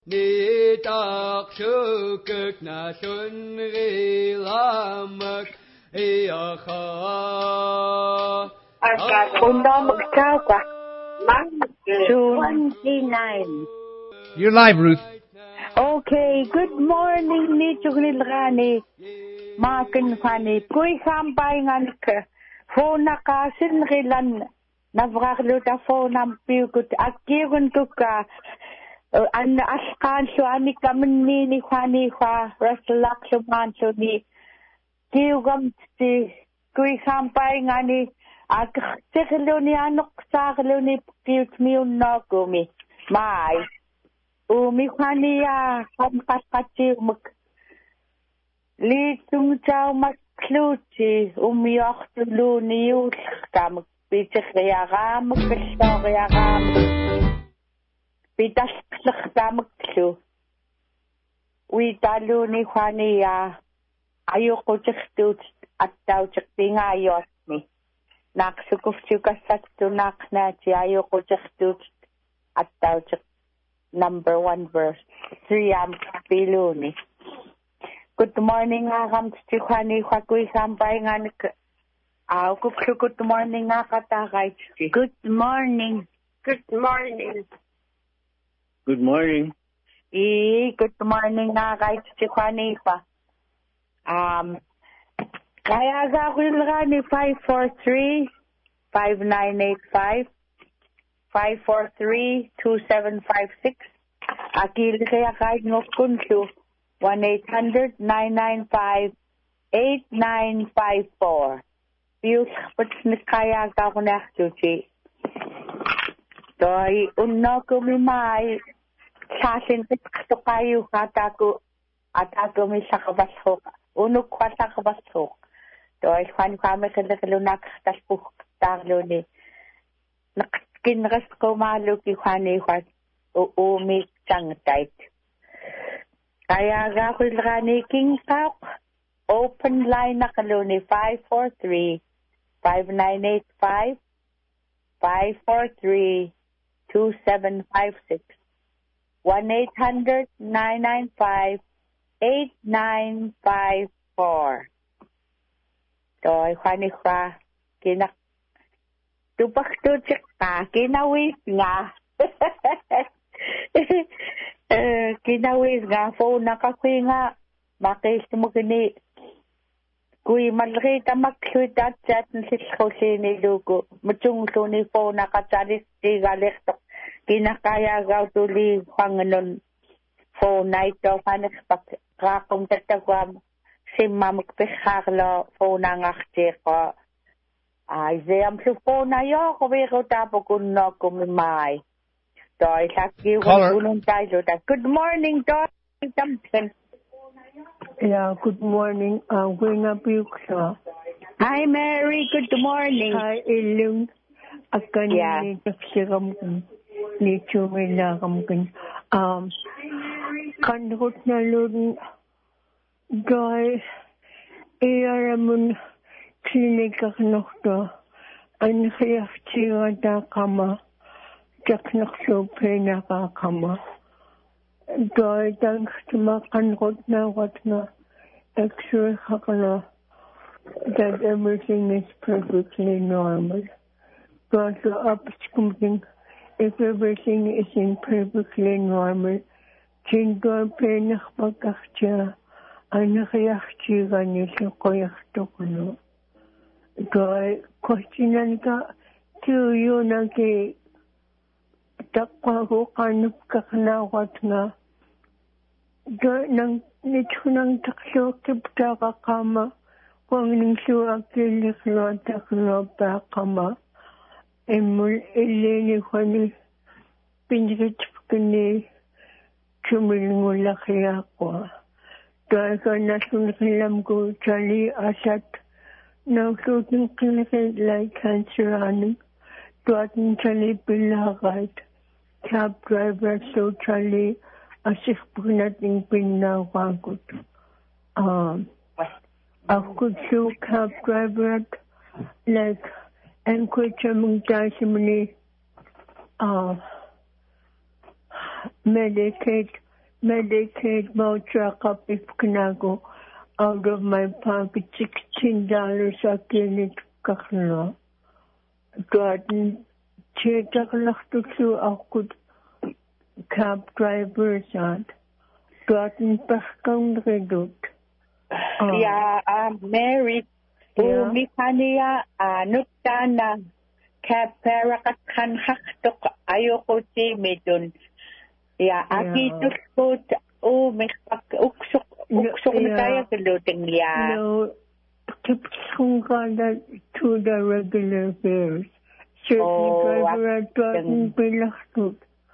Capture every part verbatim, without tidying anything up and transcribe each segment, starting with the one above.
Nitak shukuk na shunri lamak iyacha. twenty-nine. You're live, Ruth. Okay, good morning, ni chugnil gani. Makin fani, kui sampay nganik. Phone nakasin rilan. Navraglo ta phone am piukut. Akirun tuka. An askan so ani kamen ni fani fa. Raslak so man so ni. Kiugam ti kui sampay ngani. Ak teglo ni anok saglo ni piut mi unogumi. Mai. Umi fani ya kamkat kati mak. Litung chau makluti umi ochtulu ni ul kam pitch ya ram kishor ya ram. Pitas kam klu. Wi talu ni fani ya ayoko tchtut ataw tchtinga yosmi. Naksukuf chukasat tu nakna ti ayoko tchtut ataw tcht. Number one verse. Three am piluni. Good morning, agam stikhani khakui sampay nganik. Aw kuplu good morning akatagay. Good morning. Good morning. Good morning. E good morning agay stikhani fa. Um kaya gagawin gani five four three five nine eight five. five four three two seven five six. Akil kaya kahit no kunsu one eight hundred nine nine five eight nine five four. Piyus pats kaya ka ko na chuchi. Toy unno ko mi mai sasin to kayo kata ko atako mi sa kabasok. Uno kwa sa kabasok. Toy kwan kami kada kalunak tasbuk taglo ni. Kinras ko malo ki khani khat o umi chang tait kaya ga khulrani king pak open line na kaloni five four three five nine eight five five four three two seven five six one eight hundred nine nine five eight nine five four. Toy khani kha kinak tupak tu cek ta kinawis nga kinawis nga phone nakakui nga makis mo kini kui malri ta makhui ta chat ni khosi ni lugo mutung to ni phone nakacharis ti galekto kinakaya gaw tuli panganon phone night to panik pak ka kung tatagwam simma mukpekharlo phone ngakte ko. Ay, zayam sa phone na yo, kuwi ko tapo kun no kumimay. Toy, sakti ko kunong tayo. Good morning, Toy. Yeah, good morning. I'm going up you. Hi, Mary. Good morning. Hi, Ilung. Akan yeah. ni taksikam kun. Ni chumila kam kun. Um, kanhut na lun. Toy, iyaramun. Klinika knochto an khayafti da kama jaknochto pena ka kama doy dank tuma kan gotna gotna x-ray hakana that everything is perfectly normal but up something if everything is in perfectly normal chindo pena pagkakcha an khayafti gani sa koyakto kuno. Toy questionan ka to you na ke takwa ko kanap kaknawat nga do nang nitunang takso kipta ka kama kung ningso akilik no takno pa kama emul ilini kwani pinjit kini chumilingula kaya ko toy ka nasunkilam ko chali asat now shooting clinical like cancer running, Dwatton Charlie Billagat, cab driver so Charlie, a six nating pinawagot. Um, a good show cab driver like and quit among Dasimony, uh, Medicaid Medicaid voucher kapip kinago out of my pocket sixteen dollars a clinic kakno. Garden cheetaklachtu su akut cab drivers at. Garden pachkang redut. Yeah, um, Mary, Yeah. umikaniya anutana kaperakan haktok ayoko ti medun. Yeah, aki Yeah. tukot o mikpak uksok uksok na Yeah. kaya kaluting niya. No, tips kung kada to the regular fares. Certain Oh, driver at Garden ang- pilachtut.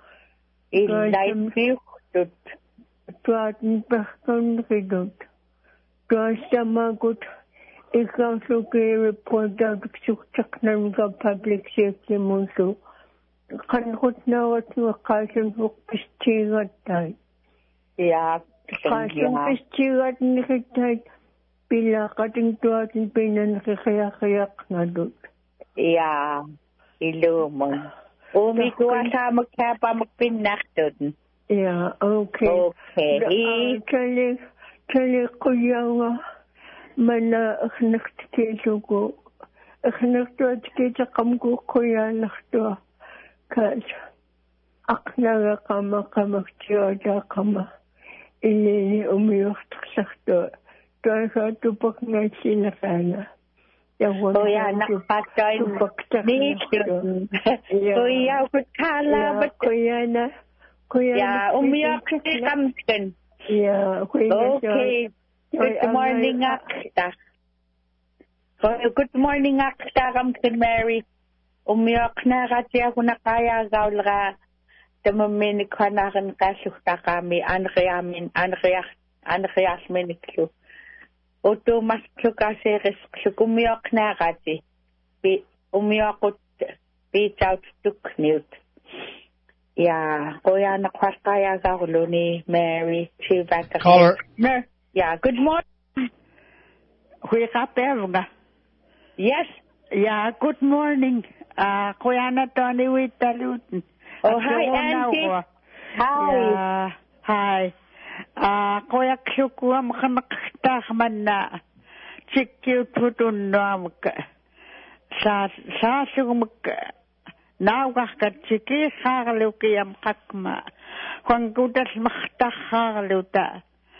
Ilay niyo tut. Garden pachkang redut. Garden magot. Ikaw suki report out suksak ng public safety mo so kanhot na wat nga kasan fuk pistigat tayo. Yeah, Kasan yeah. pistigat nikitay pila kating tuwatin pinanakikayak-kayak nga doon. Yeah, ilumon. Umi ko sa magkapa magpinak doon. Yeah, okay. Okay. Uh, Kali, kali kuya nga mana akhnaktikito ko. Akhnakto at kita kamko kuya nakto. Kas aknaga kama kamaktiyoda kama. Ilini umiyoktak sakto. Kaya sa tupak na sila kana. Kuya, nakapatoy ni Kuya, kutala, but kuya na. Kuya yeah, umiyak si Kamskin. Yeah, kuya. Okay. Good morning, Akta. Good morning, Akta, Kamskin Mary. Umiyak na kasi ako na kaya gaul ka. Tamamin ko na kan kasukta kami. Ano kaya min, ano kaya, ano kaya miniklo. Oto mas klo kasi risk. Umiyak na kasi. Umiyak ko beat out to Knut. Yeah, kuya nakwarkaya ka ulo ni Mary. Caller. Yeah, good morning. Kuya Kapevga. Yes. Yeah, good morning. Uh, Kuya na Tony Witalutin. Oh, hi, Auntie. Hi. Yeah, hi. Uh, Kuya Ksukua makamakta man na chikyu tutun na maka sa sa sumuk nawah ka chiki harlu kiyam kakma kung kudas makta harlu ta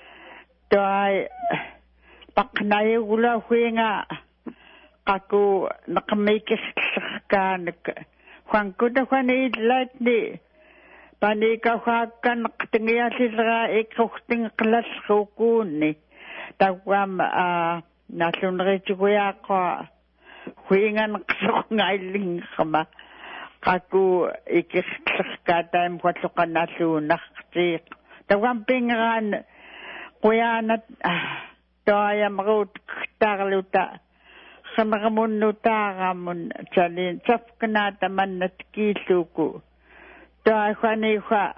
toy paknay ula huinga kaku nakamikis kanak kung kuda kani light ni panika hakan naktingiya sila ikukting klas hukuni tawam a nasunri chuya ko huinga naksungaling kama kaku ikis kataim kwatsukan nasunak si tawam pingan kuya na toya marut tarluta kamaramun nutaramun chalin safkanata man natkisuku toya kwani kwa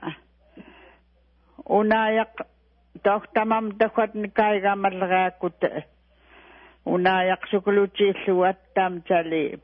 unayak tok tamam dakwat nikay gamalrakut unayak sukuluchi suwat tam chali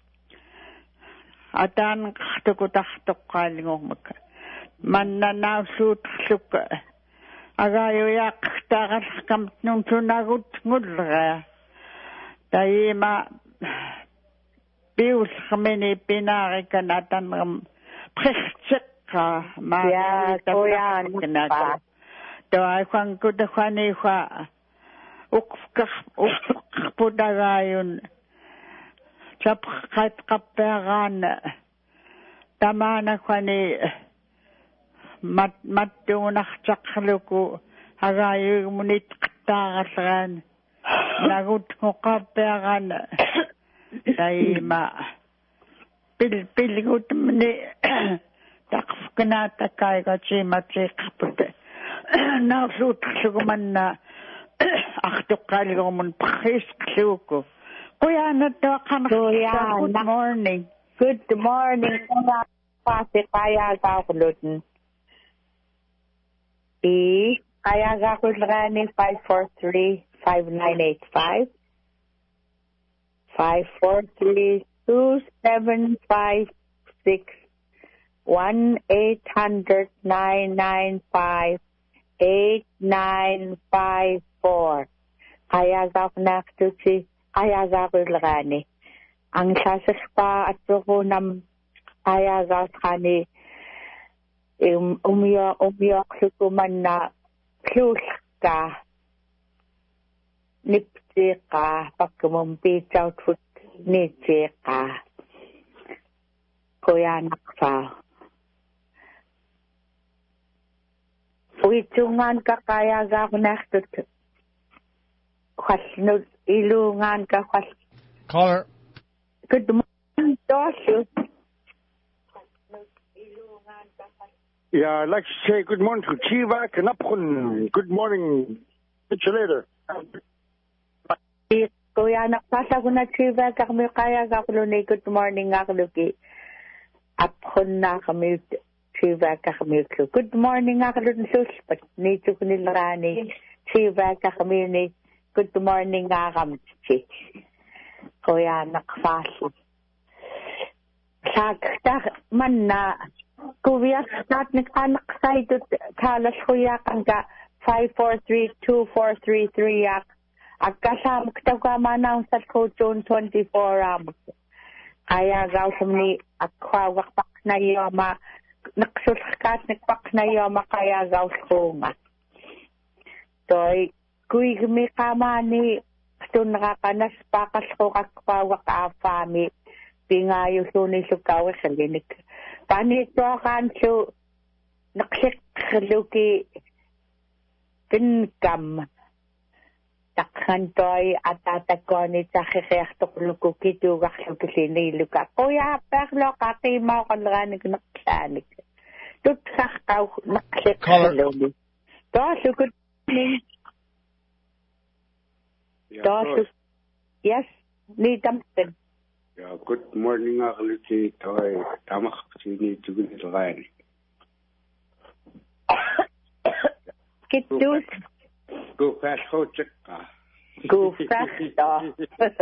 atan katukutak kalingong mak man na nasut suk agayo yak takas kam nung tunagut ngudra tayima pius kami pinari kanatan prechek ka ma Yeah, kuya kanatan to ay kwang kudakwani kwa ukka ukka pudagayon sap kat kaperan tamana kwani mat matunak chakluku hagayo munit ktaran nagut ko kaperan tayima pil pil gut mni takfkana takay ka chima chikaput na sut suguman na aktukal ko mun pakis kluko kuya na to kan Kuya, good na- morning. Good morning. Kuya, pati kaya ka kulun. E, kaya ka kulun five four three five nine eight five. five four three two seven five six one eight hundred nine nine five eight nine five four. Ayaga naktuti ayaga ulgani. Ang sasakpa at nam ayaga kani um umyo umyo sukuman na pluska niptika pagkumumpi choutfut nitika kuya naksa. Uitungan ka kaya ga naktut. Kwasnud ilungan ka kwas. Caller. Good morning, Dosu. Yeah, I'd like to say good morning to Chiva Kanapun. Good morning. Catch you later. Kuya nakpasa ko na Chiva kami kaya ga kulunay good morning nga kaluki. Apon na kami Chiva kami ko. Good morning nga kalun suspat ni tukunilrani. Chiva kami ni good morning nga kami. Kuya nakpasa. Sagta man na kuya stat nagkanak sa ito kalas kuya kangga five four three two four three three yak agkasam kitaw manang sa June twenty-four ram kaya gaw sumni akwawak pak na yoma naksuskat nagpak na yoma kaya gaw sunga toy kuy gmi kamani ito nakakanas pakas ko kakwawak afami pingayo suni sukaw sa linik panito kan su naksik luki pinkam takhan toy atatakoni sa khekh luku kitu gakh kisini luka kuya perlo kati mo kanrani naksanik tut sakkaw naksik luki to su good morning to yes ni tamten. Yeah, good morning, Akhluti. Toy, tamak sini juga nilai. Kitus. Go fast, ho cek. Go fast.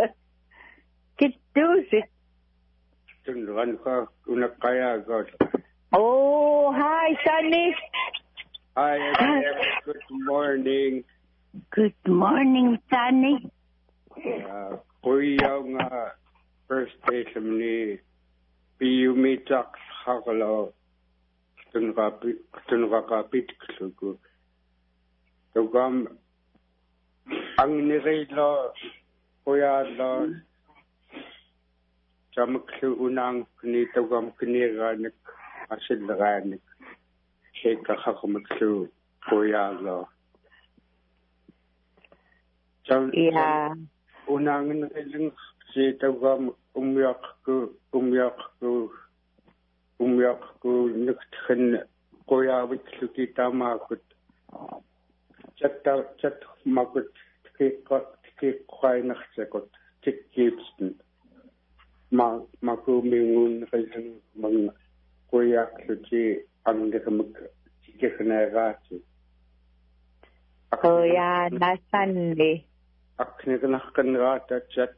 Kitus. Tundukan ko una kaya god. Oh, hi, Sunny. Hi, good morning. Good morning, Sunny. Uh, kuya nga. First day sa mani piyumitak hakalo tunukapit tunukakapit kusuko tugam ang nirelo kuya lo jamaksu unang kini tugam kiniranik asilranik sheka hakamaksu kuya lo jam yeah unang nirelo si tawam umyak ko umyak ko umyak ko nagthan kuya wit kita makut chatta chat makut ke ke kwai naksekot tikipsten ma maku mingun kaisan mang kuya suci ang dekamag tikeknagati kuya nasan ni akne kanakkan rata chat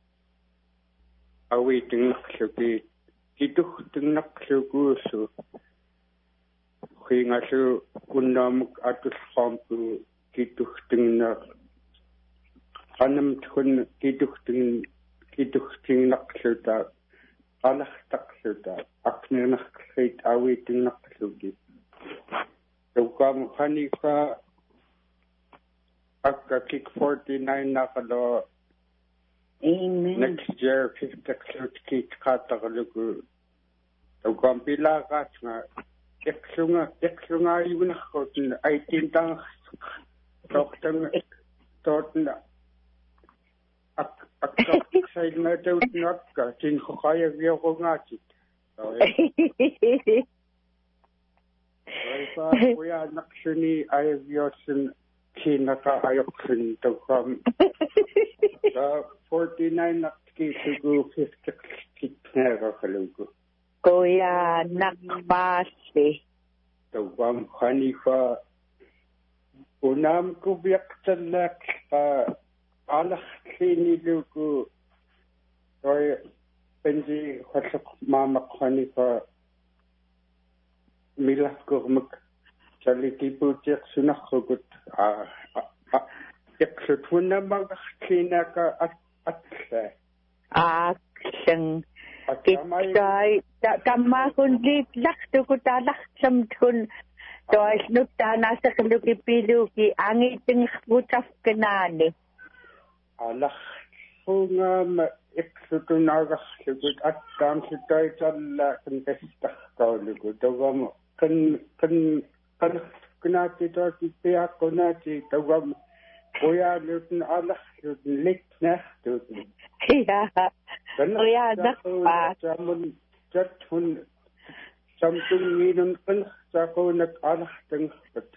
awaiting nakluki kituh ting naklukusu hinga su unam atus khampu kituh ting na anam thun kituh ting kituh ting nakluta alah takluta akne naklit awaiting nakluki tukam khanifa akka kick forty-nine nakalo. Amen. Next year, fifty kit kataluku. The Gampila Gatna, Exunga, Exunga, even a cotton, eighteen tang, Doctor Torton, a side matter not got in Hokaya Yogati. We are not sunny, I have your son. Kinaka ayoksin to come. forty-nine nakki to fifty kitnera kalugo. Kuya nakbasi. To come Hanifa unam kubiak talak alak kini lugu. Toy penji hasak mama Hanifa milah kurmak Salitipuutiq sunarrukut a iqsuthunnamaqarlinaka atla aaklang kittai tammakun liitlaqtukut alarlamtkun toisnuttanasaqlukipiluki angitingerputafkanaani alarrungama iqsutunaqarlukut attaamsutaitarla kanqistarqauluku tawama kan kan kanqinaati taati piaqqunaati tawama qoyaalutun alarlutun litnaartutun ja qoyaalaqpa samun jathun samtungiinun qinqsaqunak alartangerpat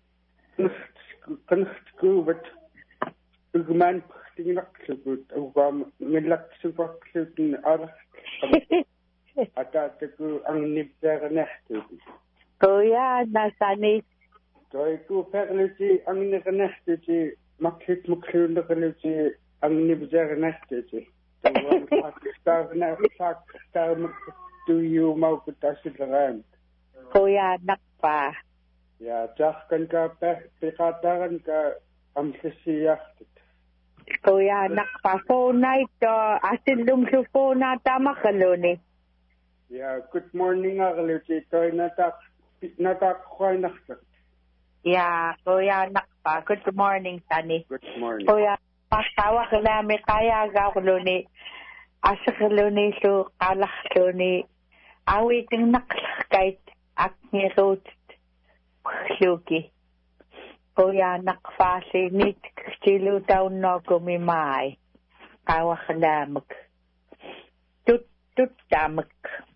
qinqskuuvat ugman tinginaqlukut awama ngillaqsuparlutun alar ataataku angnipsaaqanartutun qoyaalaqani toiku perluti angnernertuti maklit mukluunderluti angnipsaaqanartuti tawam saaqtarmak tuyuumaukutasileraam qoyaalaqpa ja tarkan ka piqaataran ka amsassiartut qoyaalaqpa fonaito asillumlu fonaataamaqaluni ja good morning arluti toinataq nataqquainartaq ja qoyaalaqpa good morning Sani good morning qoyaalaqawaqlaami qayaagaaqluni asaqluni lu qalarluni awitingnaqlarkait akniruut luki qoyaalaqfaali nit tilutaunnoqumi mai qawaqlaamak tut tuttamak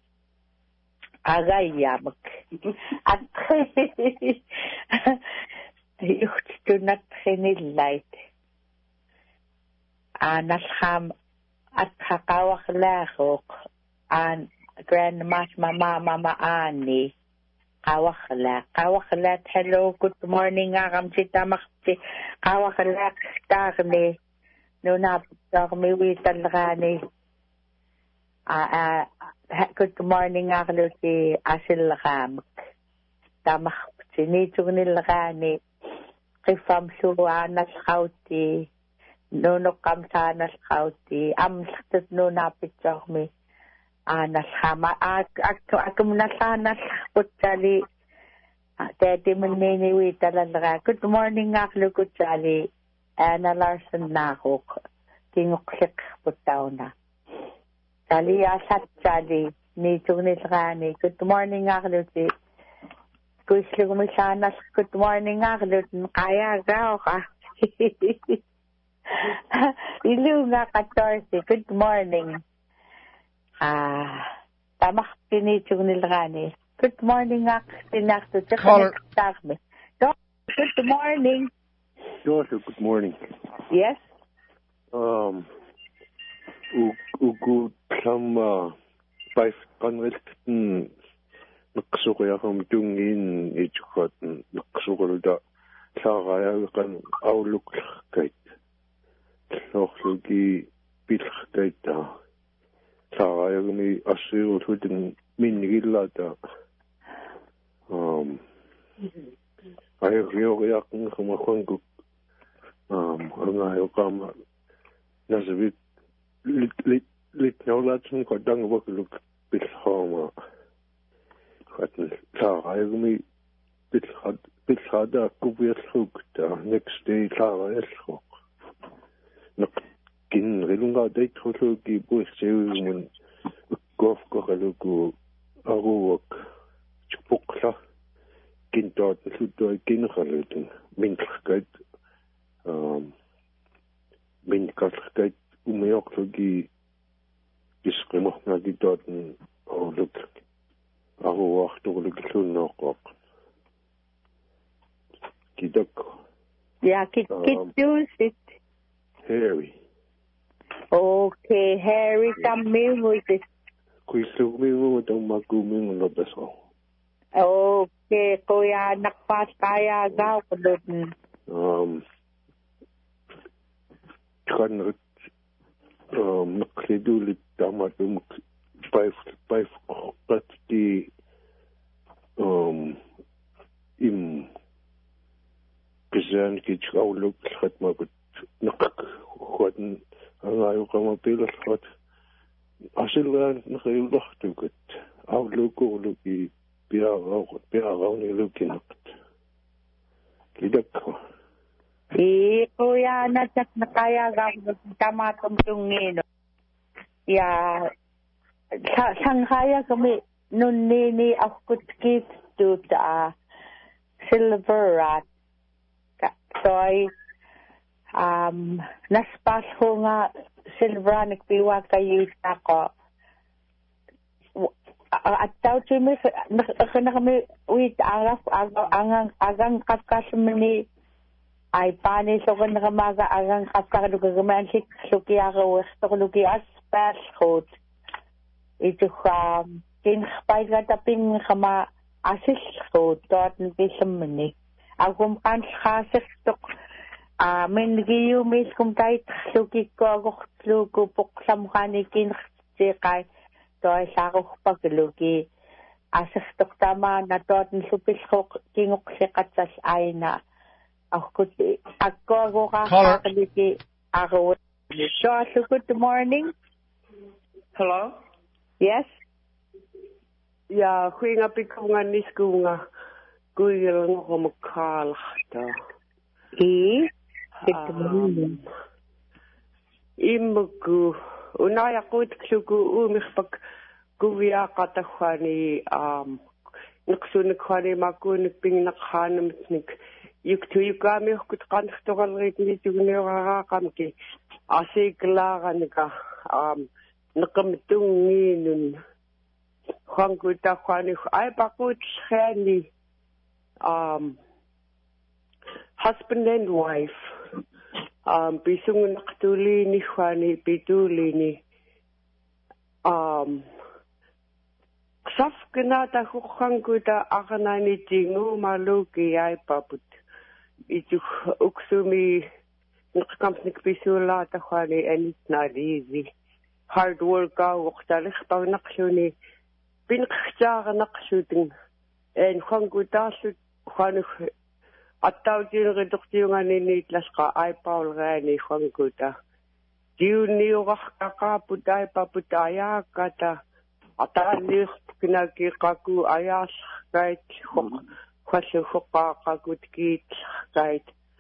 agayyamak atri yuhtunatrinillait analham atqaqawaqlaaruq an grandmas mama mama ani qawaqla qawaqla hello good morning agam sitamaqti qawaqla taarni nuna taarmi witalrani a good morning agluti asilramak tamaqti niturnilrani qifam suanas khauti nono kamsanas khauti amsaqtat nunapitsormi anas hama ak akum nasanas kutsali tati menini witalra good morning aklu kutsali Anna Larson nakuk tinguksik putauna tali asat tali niturnilrani good morning aklu ti kuislugumisanas good morning aklu kaya gao ka Ilunga fourteen good morning ah tamak tinitunilrani good morning ak tinakto tsakarme good morning Daughter, good morning. Yes. Um ugu plama five kanrelten naqsuqiaqam tungin itukatan naqsuqulda saarayaqan auluqlaqait soorluki pilqaita saarayagmi assiurutun minnigillata um ayorioriaqn khumakhungu um angayoqama nasvit lit lit lit naulatun qadangwakluk pilhoma khatn saarayagmi pilhat pilhada kubiaslukta next day saarayalluq kin rilunga daytkhuluki buirseumun ukkoofkoraluku aruak chupukla kintot lutoi kinralutun mintlqait um minkalqait umiorluki disqimoqnagitoten orluk aruartorluk lunnoqoq kidak ja kit kitusit Harry. Okay, Harry kamimuitis. Kuislumimu tamakumimu no beso. Okay, kuya nakpas kaya gaw kulun. Um, kanrit um naklidulit tamatum five five pati um im Gesan geht Auluk hat mal gut nach Gordon angayo kama pila hat Asilan nakayulak gut Auluk uluki pia raw pia raw ni lukinat Lidak ko I kuya na chat na kaya gawin tamatong tungin ya Shanghai kami nun nini ako kit to ta silver rat soy um naspas ko nga silver nagpiwa kayo ako at tao chimi na kami wait araf agang agang kafkas mani ay pani so kan nakamaga agang kafka dugaman sik suki ako gusto ko lugi aspas hot ito um kinspay ka taping kama asis hot dort nisam mani agum kan khasik tok a men giyu mis kum tait suki ko goklu ko poksam kanikin kay to ay sa ko paglugi asis tok tama na dort nisupis ko kingok sikatsas ay na ako ako go ka kaliki ako so good morning. Hello. Yes. Ja, kuinga pikunga niskunga kuilang ko makalahta. E? Um, Imugu unaya ko itsugu umikpag kuya katahwani um naksunik kwani makunik ping nakhanamtnik yuktu yukami kut kantogal rit tugnera kamki asiklaranga um nakamtunginun Hangguta kwani ay bakut khani um husband and wife um bisungun naktuli ni khani bituli ni um safknata hangguta aganani tingu maluki ay paput itu uksumi nakkamnik bisula ta khani and it's not easy hard work ka waqtalich pag naqshuni binqxaga naqshutin en khangutaasut khanu attautin reduktiyungani nitlasqa ai paul gani khanguta diuniuqqa putai paputaya kata atali kinaki qaku ayas kait khwashu khqa qakutki kait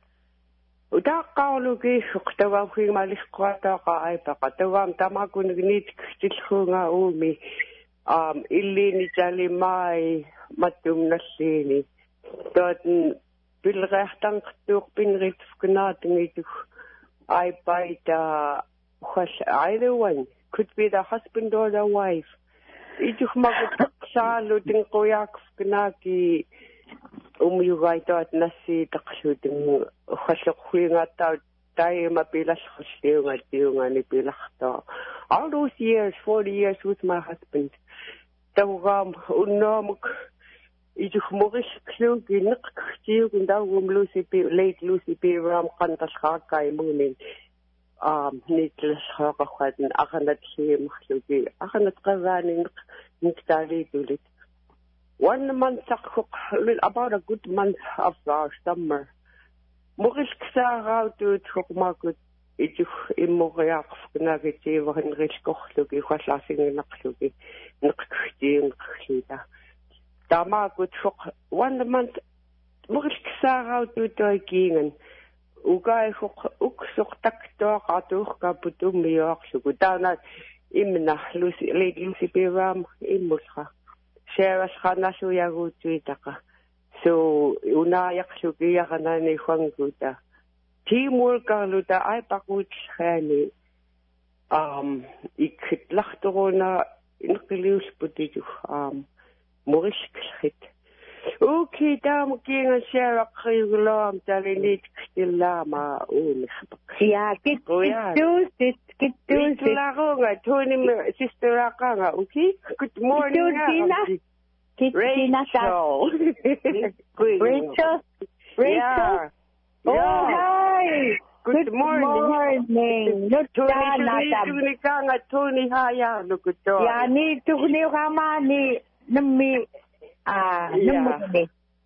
uda qawluki khtawa khi malih qata qa ai paqatawam tamakun gnit ktilkhunga umi um illini jali mai matum nallini dort bilrechtang durch bin recht gnating ich I by the either one could be the husband or the wife ich mag saluting koyak gnaki um you right dort nasi takshuting khashkhuinga ta tay mapilas khushiunga tiunga ni pilachta all those years forty years with my husband tawam unnamuk ich mogish klug nik khtiug ndawum lucy pe late lucy pe ram qantas khakai munin um nitlas khaqa khadin akhanat khim khlugi akhanat qazani nik tali tulit one month about a good month of our summer mogish ksara tu thukmakut ich immogiaq fnagiti wa henrich kokhlugi khlasing naqlugi nik khtiin khita Dama gut one month mogish ksara tu toigingen ugai khok uksok takto qatuh kaputum miyoq sugutana imna lucy late lucy piram imulha share khana shu yagutuitaka so una yaksugi yaganani khwanguta teamwork luta ay pakut khani um ikitlachtorona inqilius putitu um Mogish khit okay dam kinga share khiglam talinit khilama un ya kit tu sit kit tu sit la ronga toni sister akanga okay good morning kit tina Rachel Rachel Rachel oh hi good morning morning no toni kanga toni haya lukuto ya ni tuni kama ni Nami, ah, nami.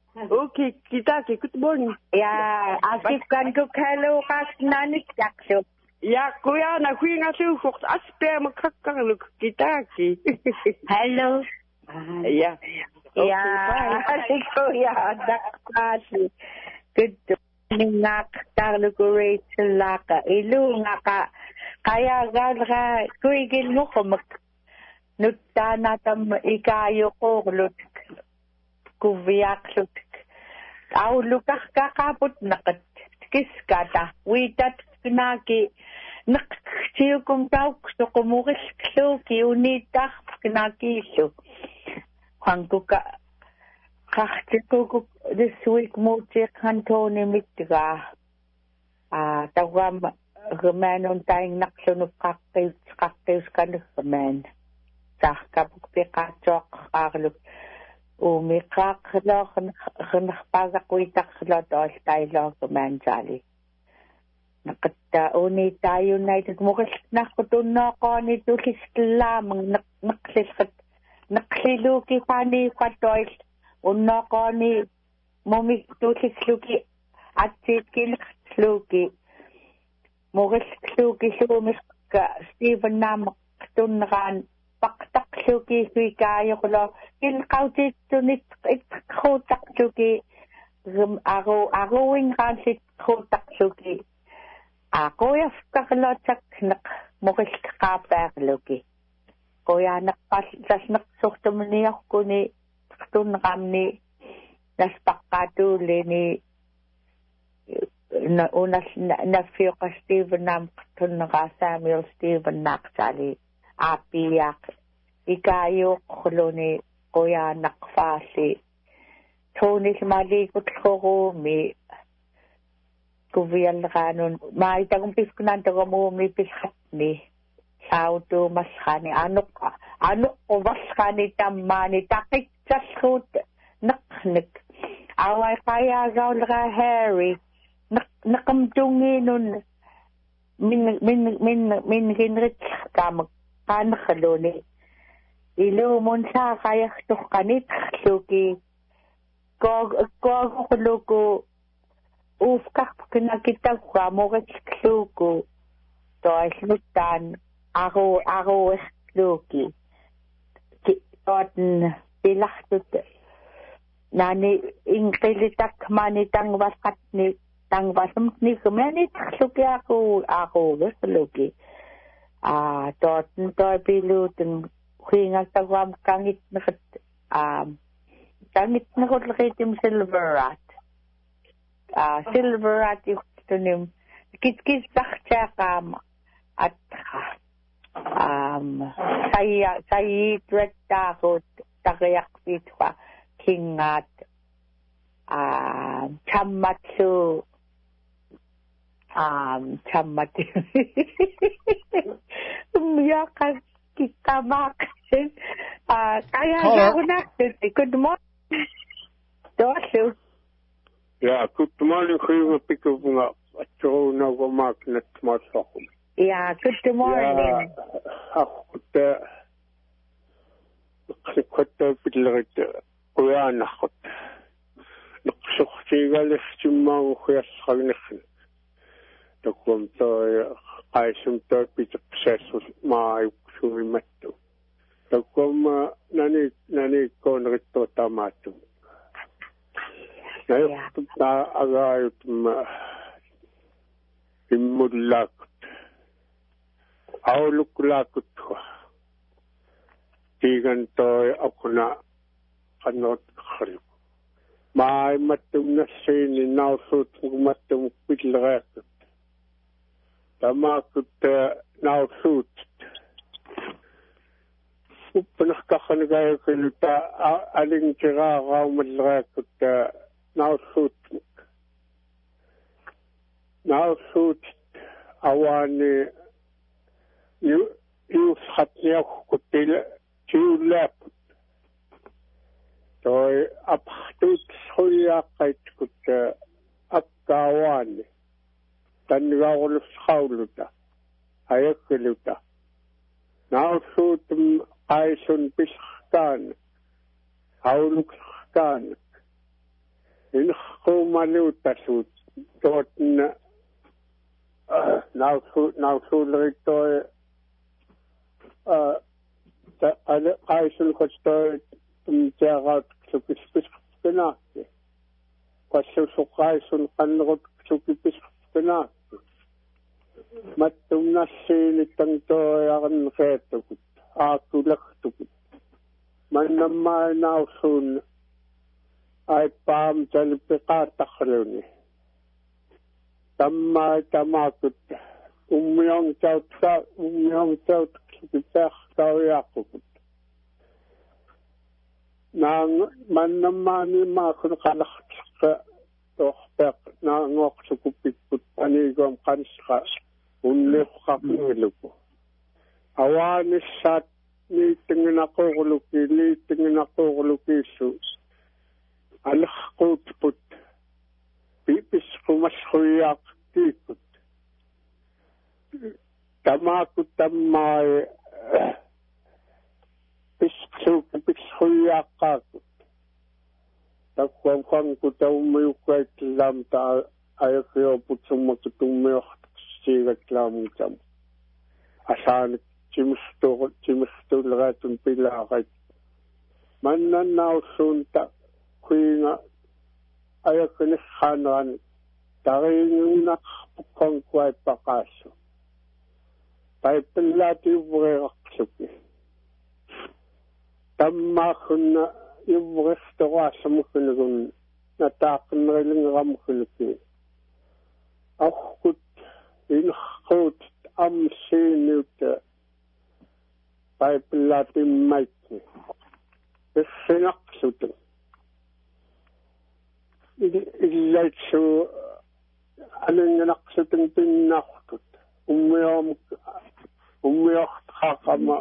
Okay, kitaki, good morning. Ja, asif kan ko hello kas nanik yakso. Ja, kuya na kuya su vocht asper me kakkarluk kitaki. Hello. Ja. Ja, ko ja dakasi. Good morning ngak tarluko Rachel laka. Ilu ngaka kaya galra kuigil mo kumak. Nutana tam ikayo ko lut kuviak lut. Au lukak kakaput nakat kiskata. Witat knaki nak siyo kung tau gusto kumukis klo ki unita knaki so. Kung kuka kakchiko this week mo check Antoni mitga. Ah, tawam gamanon tayong naksunok cocktails cocktails kan gaman. Sa kapag pikachok agluk. Umikak lo khnakpaga kuitak lo dos tayo gaman jali. Nakata uni tayo United mo kasi nakutuno ko ni tulis lamang nakliskat nakliluki pani kwatois uno ko ni momik tulis luki at sitkil luki mo kasi luki sumik ka Stephen Nam tunran paktak luki sui kayo ko lo kin kautit tunit ikotak luki aro aroing kansit kotak luki. Ako ya kakalotsak nak mukis kaperloki. Koya nakpas das naksukto muni ako ni tun kamni nas pakatu leni na unas na fio ka Stephen Nam tun ka Samuel Stephen naksali apiyak ikayo koloni koya nakfasi Tony malikot ko mi kuvial kanon mai tagumpis kunan tago mo mi pishat ni auto mas kani ano ka ano o mas kani tamani takik jaskut naknik away kaya gaul ka Harry nak nakamtungi nun min min min min hinrit kam kan khaloni ilo mon sa kaya to kanit luki kog kog loko Uf kak kena kita kamu kesluku, toh slutan aku aku kesluki, toten bilah tu, nani ingkilitak mani tang waskat ni tang wasam ni kemana kesluki aku aku kesluki, ah toten toh bilu teng hingat tawam kangit nak ah kangit nak lagi tim silverat. Ah, silver at yung kit-kit sakcha kam at um saya saya tretta ko tagayak pitwa kingat ah chamatsu um chamati umiyakan kita makin ah kaya ako na good morning Dosu. Ja, good morning, goeie pick up nga. Zo nou gemaakt net maar zo. Ja, good morning. Ja, goed. Ik had een beetje goeie nacht. Ik zocht je wel eens te maken goeie schijnig. Dat komt door als een beetje proces maar ik zo met toe. Dat komt na niet na niet kon het tot amato. Ja, daar agak imulak, awaluk lakut ko. Tigan toy ako na kanot kharip. May matum na sini nausut matum pitlak. Tamakut nausut. Upanak kakanagay ko luta aling tira ka malakut. Now shoot, now shoot. Awan you you had near hotel to lap. So up to Soya kite could up Gawan. Then Raul of Sauluta. Ayakuluta. Now shoot I soon Piskan. How look Skan. in qummaluutassuut tootna nausu nausuleritoy a ta ale aisul kostoy tumtiagaat sukispiskanaatti passusuqaisun qannerut sukispiskanaatti mattumnassiinittan toyarneqeettukut aakulertukut mannammaa nausuun ai paam talpiqaataqluni tamma tamakut ummiong tautta ummiong taut kitaqtauyaqukut nang mannammaani maakun qalaqqa toqpeq naangoqsukuppikkut anigom qansqa unneqqaqniluku awaanissat niittinginaqoorluki niittinginaqoorlukiissu алхqutput pipisqumasquyaaq tiikut tamakut tammae pisqsuuk pisquyaaqaakut takkuam qanku taummiuqqaitlam ta ayqioput summakutummiortsiigatlaamutam asaanik timirtuq timirtulraatun pilaaqait mannannausuunta kuinga ayakne khanan taringa pukongkwai pakaso taipellati vureqsuki tamma khunna yuvreqtoqaassamukhunun nataqnerilingeramkhuluki aqut inkhut amsinute taipellati maikki issinaqsutu illatsu alinganaqsutun pinnartut ummiorm ummiortaqama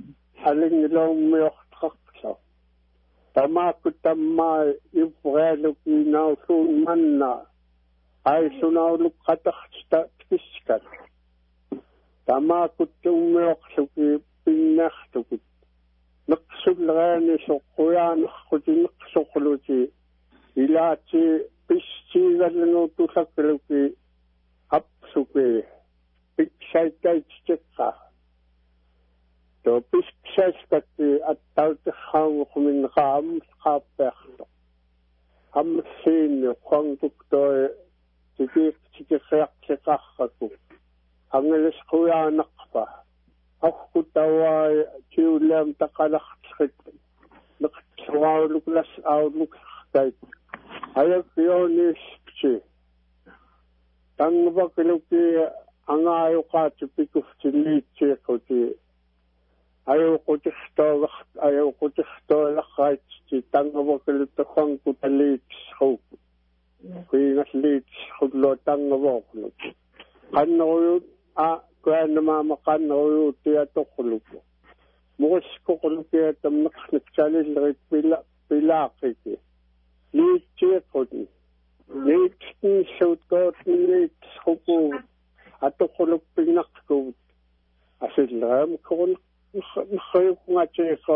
alingilaummiortaqsa tamakut tammaa ivrealuki nausuun manna aisunauluk qatarta tiskat tamakut ummiorsuki pinnartukut neqsulleani soqquyaanarquti neqsoqluti ilaati pissiigalluutusakkeluki apsuki piksaitaitsikka to piksaiskatti attauterhaanguqmin qaam qaappearto amsiinni qantuktoi tikiik tikirriaqsiqarraku angelisquyaanaqpa aqutawai kiulam taqalartrit neqsuauluklas auluk tait ayakionischi tangvakiluki angayuqaati pikuftilliitsiiquti ayuqutixtoolaq ayuqutixtoolaqaitsi tangvakiluttafanku taliitsruuku kuingasliitsrullo tangavooqluk qanneruyut a kuannamaama qanneruyut tiatoqluku murisquqlukiatam neqniksalillerit pila pilaaqiki liitsiiquni liitsinsuutkoot liitsruku atoqulukpinnaqkuut asilleram korun nkhayuqngaatiqa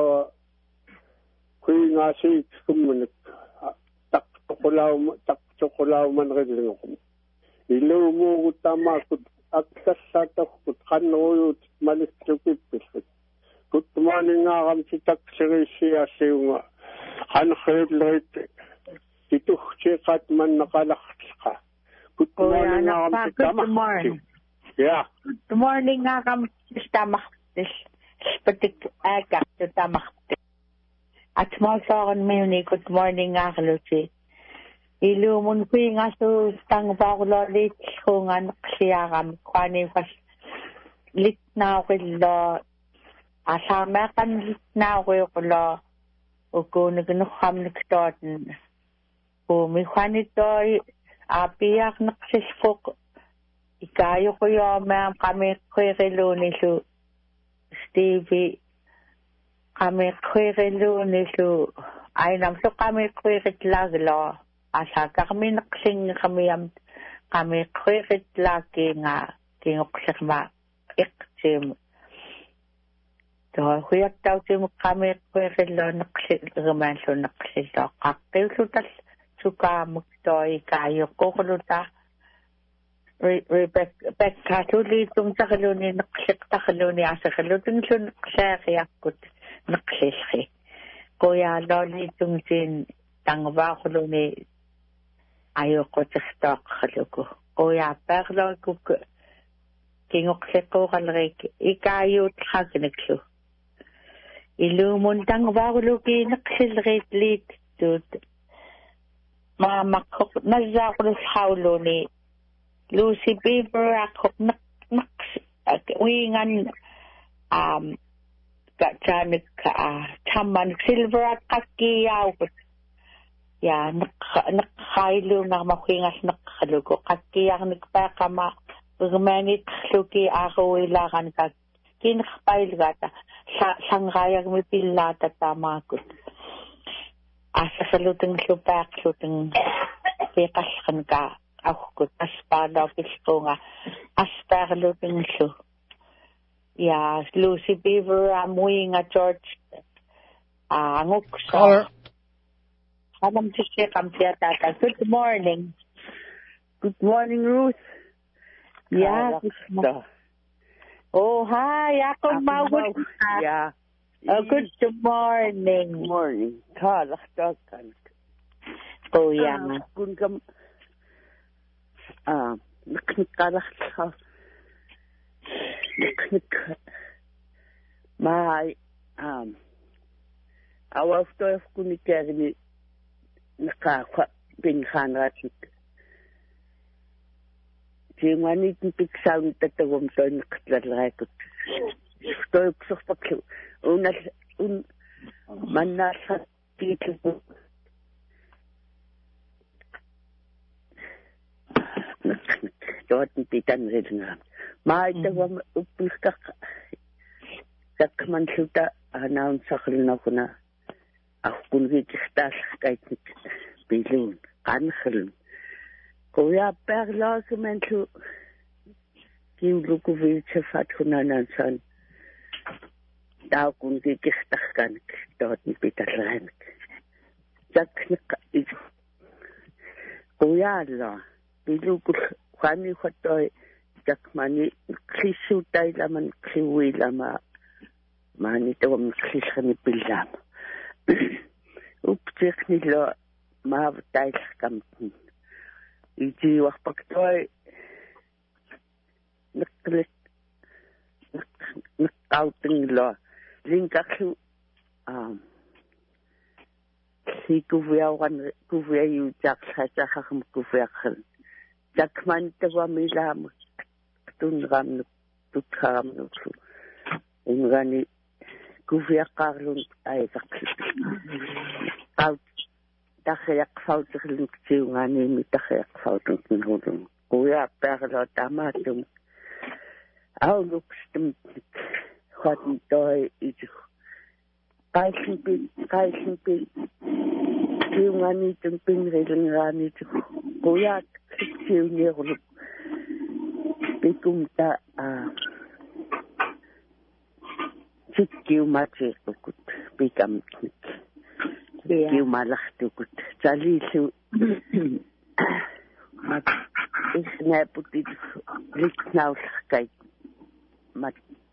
kuingaasiit kummunik taqtoqulauma taqtoqulaumanrillingoqum ilumuugu tamaakut aktassaataqkut qanneruyut malikkukippisut kutmaaningaaqam sitaksiriissiassiunga qanxeillerit tituhtiqat mannaqalartqa kutmaaningaaqam sitamarti ja good morning ngaqam sitamartis spatik aka sitamarti atmaasaaqan miuni good morning ngaqluti ilumun kuingasu tangpaaqulorlit hunganqsiaqam qaanipas litnaaqillo asaameqan litnaaqiuqlo ukunugnukhamniktootn umikhwanitoi apiaqneqsisfuq ikayuquyoomaam qamiqqiqilunilu Stevie qamiqqiqilunilu ainamsu qamiqqiqitlaglo asaqarmineqsingiqamiam qamiqqiqitlaakiinga kingoqsirma iqtim to huyattautim qamiqqiqillo neqsilgermaallunneqsillo qaqqillutal sukaamuk toi kayo kokoluta Rebecca tuli tung takaluni naksik takaluni asakaluting sun naksayakut naksilhi kuya loli tung sin tangwakuluni ayoko tstok kaluko kuya perlo kuk kingokseko kalrik ikayo thakineklu ilumun tangwakuluki naksilrit lit tut mamakok nazakul hawluni Lucy Beaver ako nak nak wingan um gachanik ka taman silver at kakiyaw ya nak nakhailo na makwingas nakhalugo kakiyak nagpakama pagmanit luki ako ilakan ka kinakpail gata sa sanggayag mi pilata tama ko asa saluteng lupak luteng pekas kan ka ako aspala pisko nga asparlo pinso ya Lucy Beaver amuy nga George ah ngok sa Madam Tisha Kampiatata. Good morning. Good morning, Ruth. Yeah. Uh, oh, hi. Ako mawag. Yeah. Oh, good morning. Good morning. Kalaktakan. Oh, yeah. Kung kam ah naknikalakta. Naknik my um our stuff kunikari nakaka pinghanatik. Jingwani tipiksaw tatawom to nakatlalakot. Stoy kusopaklo. Una un manasa tito. Dort titan redna. Maar tawom upiskak. Sakman suta anaun sakil na kuna. Ako kungi kistas kahit bilun kanhil. Kuya perla kementu kiulu kuvi cefat hunanan san. Tau kungi kistas kan dort ni pitaran. Saknik itu. Kuya la bilu kuani khotoy jakmani khisu tay laman khiwi lama mani tawam khishani bilam. Uptekni lo maaf tay kam. Iji wakpaktoy naklik nakauting lo linkaklu um si kuviawan kuviayu jak saja hakam kuviakhan jakman tawa milam tunram tutkam nutsu ingani kuviakarlun ay zakli out Tahayak fouten ngani mi tahayak fouten nudum. Kuya perlo tamatum. Au lukstum hotten toy itu. Kaisen pi kaisen pi. Ngani tum pin reden ngani tu. Kuya kiu ni ru. Pikum ta a. Kiu machi kut pikam. Kiu malah tu kut. Jali su mat isna puti liknaus kai mat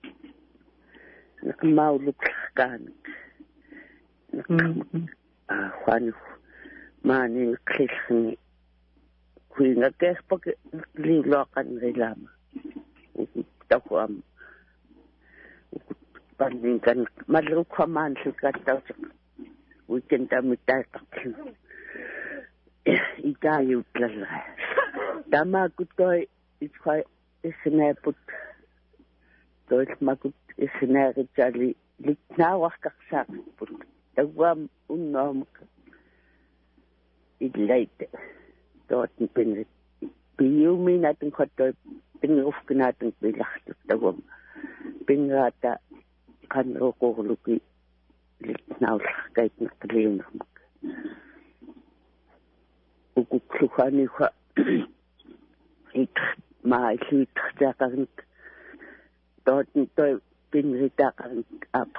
mau luk kan ah juan mani krishni kuinga kes pak li lokan relam takwam pandingkan malu khaman su kata weekend amita taklu Ikayu tlala. Tama kutoy itwa isnaput. Toy makut isnari jali liknawak kaksak put. Tawam unom idlate. Dort pinrit. Piyumi natin kotoy pinruf natin pilak tawam. Pinrata kanro ko luki liknawak kahit nakaliw na mag. Ukuklukhani kha ik ma ik tsakan dort toy pinrita kan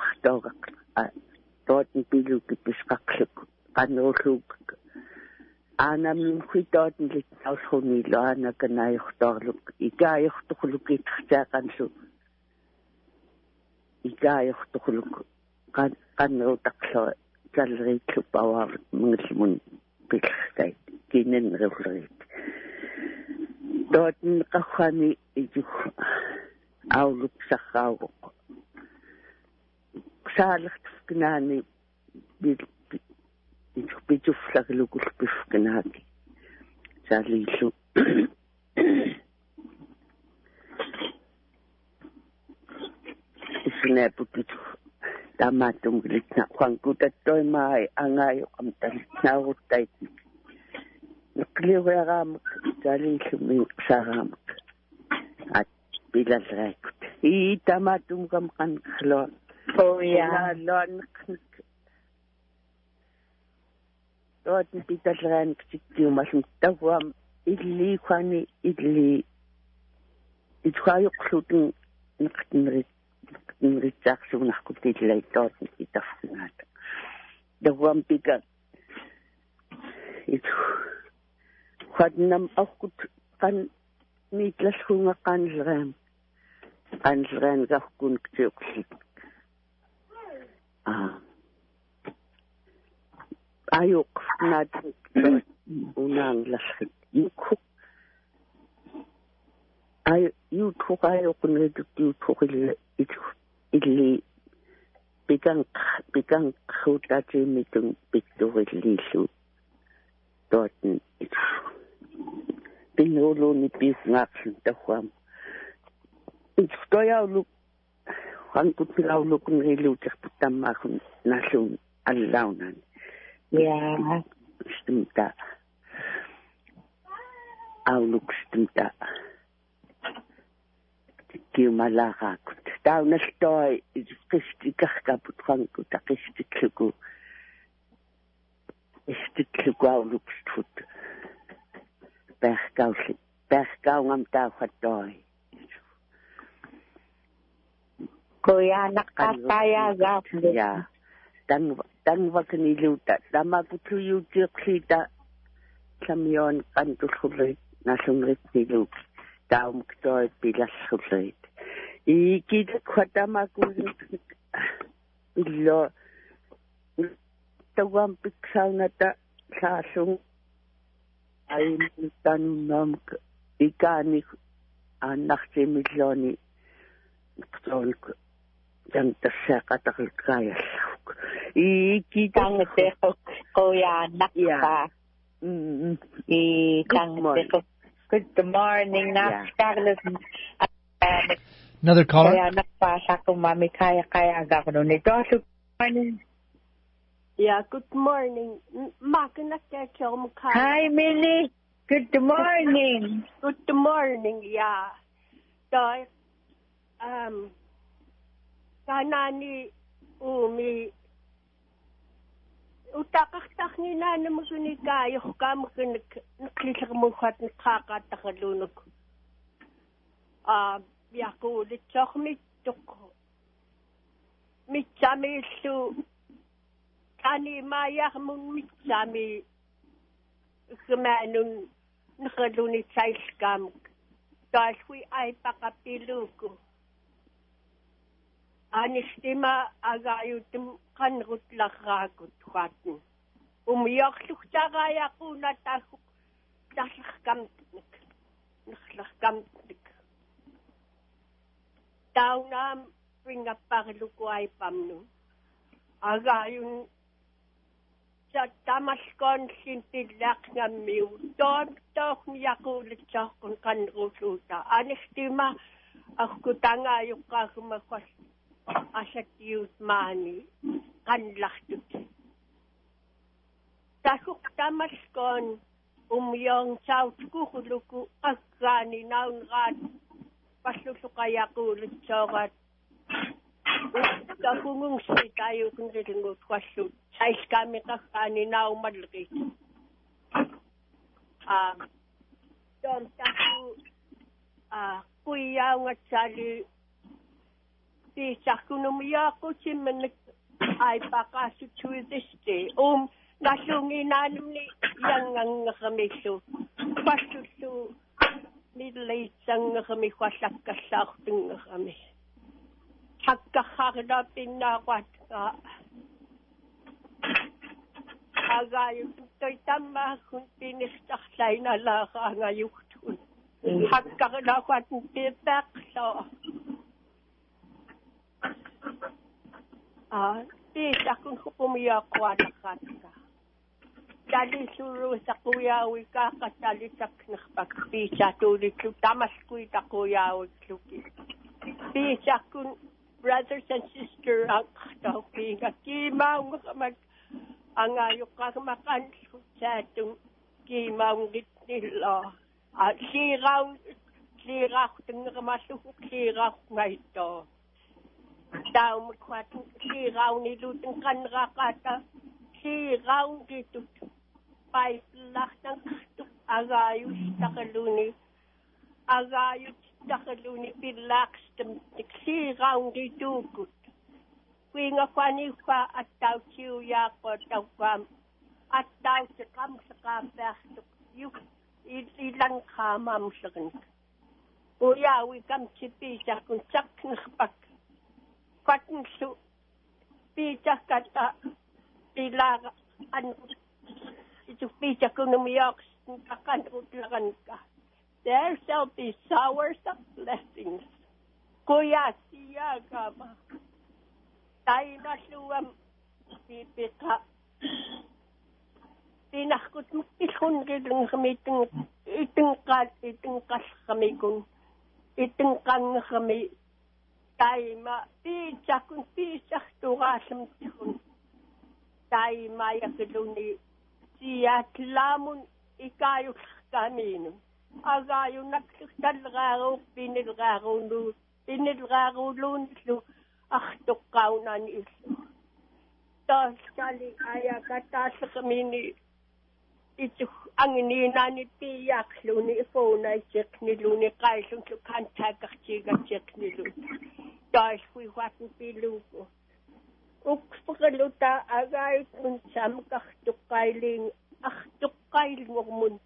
apdog dort pilu piskak kanoluk aanam khitootn litaussrunilo aana kanaayortorluk ikaayortorluk itqtaaqanlu ikaayortorluk qan qannerutaqlo kalleritlu pawaarut mungilmun pilsait kinen revlerit dootn qawhani iju auluk sarraagoq saallertufkinaani bil ichu pituflaglukul pifkinaaki saaliillu isneeputut tamatum glitna qankutattoimaai angaayo qamtalitnaaruttait naqliureeraamak saaliillu miiqsaaraamak at pilalraikut ii tamatum kam qanqlo oh yeah loanneq dootn pitalraan kittiumalum taguam illi khani illi itqaayuqlutun neqtinrit neqtinritsaarsuunarkutillai dootn itafnaat taguam pika it khadnam aqut qan mitlasxunga qanlraam qanlraan gaqkun ktiuqlit ah ayuk nat unang lasrit yukuk ay yukuk ayuk nredut yukuk illi illi pikang pikang khutati mitun pikturillisu dootn it pinulu ni pisngaksin tawam it stoyauluk hankut pilauluk nriluterputammakun nallun allaunan yeah stimta auluk stimta kiumalaqaakut taunaltoi qistikaqkaput qankut qistikluku istikluku auluk stut perkaulli perkaungam tauhattoi koyanaqattayaagaa ya tang tang vakaniluta tamakutuyutiuqlita samion qantullurit nallunrit nilu taumktoi pilassullit ikita khatamakut illo tawam piksaunata saasung ay tanunam ikani annaqtimilloni qtonik yang tasaqataqilqayalluk ikitangteqok qoyanaqqa mm i tangteqok good morning na Carlos another caller qoyanaqqa sakumami kaya kaya gaqno nito good morning yeah good morning makinakkekom ka hi Millie good morning good morning yeah so um kanani umi utakaktak ni na namusunikayo kam naklikak mo khat nakakatakalunok ah yaku litsak mitok mitsami su kani mayak mo mitsami kumanun nakalunit sa iskam dahil ay pakapiluko anistima agayutum kanrut lakrakut khatin umyaqluk tagayaquna tahuk tahlakkamtnik nakhlakkamtnik taunam pingaparluku ay pamnu agayun sa tamaskon sintilak ngamiu don tok miyakulit sa kun kanrusuta anistima aku tangayuk kakumakwas asat youth mani kanlahtut takuk tamaskon umyong sautku huluku agani naun rat paslusukayakulit sokat kakungung si tayo kung ringot kwasut sais kami kakani naun malaki ah dom taku ah kuyaw nga sali ti sakunum ya ko chimen ay pakasutsuidiste um Nasunginanum ni yang ang nakamiso. Pasusu nilay sang nakami kwasak kasak ting nakami. Hagkakakadapin na kwat ka. Agayon to'y tama kung pinistaklay na laka ngayong tun. Hagkakadakwat ng pitak so. Ah, pisa kung kupumiyak kwanakat ka. Dali suru sa kuyawi ka katali sa nakapagpisa tulit lu tamas kuy ta kuyawi luki. Pisa kun brothers and sister ang kataw pinga kimaw nga mag ang ayok ka makan sa itong kimaw ngit nila. At siraw siraw ting masuk siraw nga ito. Daw magkwat siraw ni lutong kanrakata siraw dito. Paiplak ng kastuk agayos takaluni agayos takaluni pilax temtik siraw dito gut kuinga kwani kwa at tau chiu ya ko tau kwam at tau sa kam sa kapastuk yu ilang kamam sakin uya wi kam chipi sa kun sak nakpak kwatin su pita kata pilaga an itu pizza kung umiyak, kakanutlakan ka. There shall be showers of blessings. Kuya, siya ka ba? Tayo masuwam, pipika. Pinakot mo, ikon rin kami itong, itong kas, itong kas kami kung, itong kang kami. Tayo ma, pizza kung pizza, tukasam tikon. Tayo maya kiluni, siya lamun ikayos kami. Agayon nagsalgaraw, pinilgaraw nun, pinilgaraw nun, aktok kaw na niso. Tapos kali kaya katas kami ni, ito ang nina ni Piyak, luni ito na check ni luni, kaya sung kantagak chiga check ni luni. Tapos kuiwatan piluko. Ukspakaluta agay kung siyam kaktukailing aktukailing wag mun.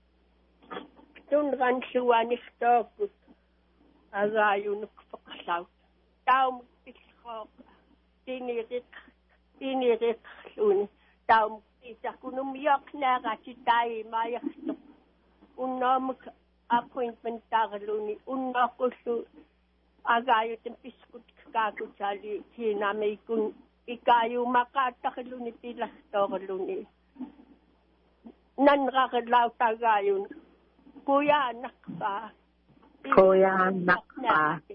Tunran siwanis toput agayon ukspakasaw. Tao magpiskok, tinirik, tinirik luni. Tao magpisa kunumiyak na kasi tayo mayak tuk. Una mag-appointment tayo luni. Una ko su agayon tempiskut kakut sali hinamay kun ikayo makatakalo ni pilas takalo ni nanrakadlaw tagayon kuya anak pa kuya anak pa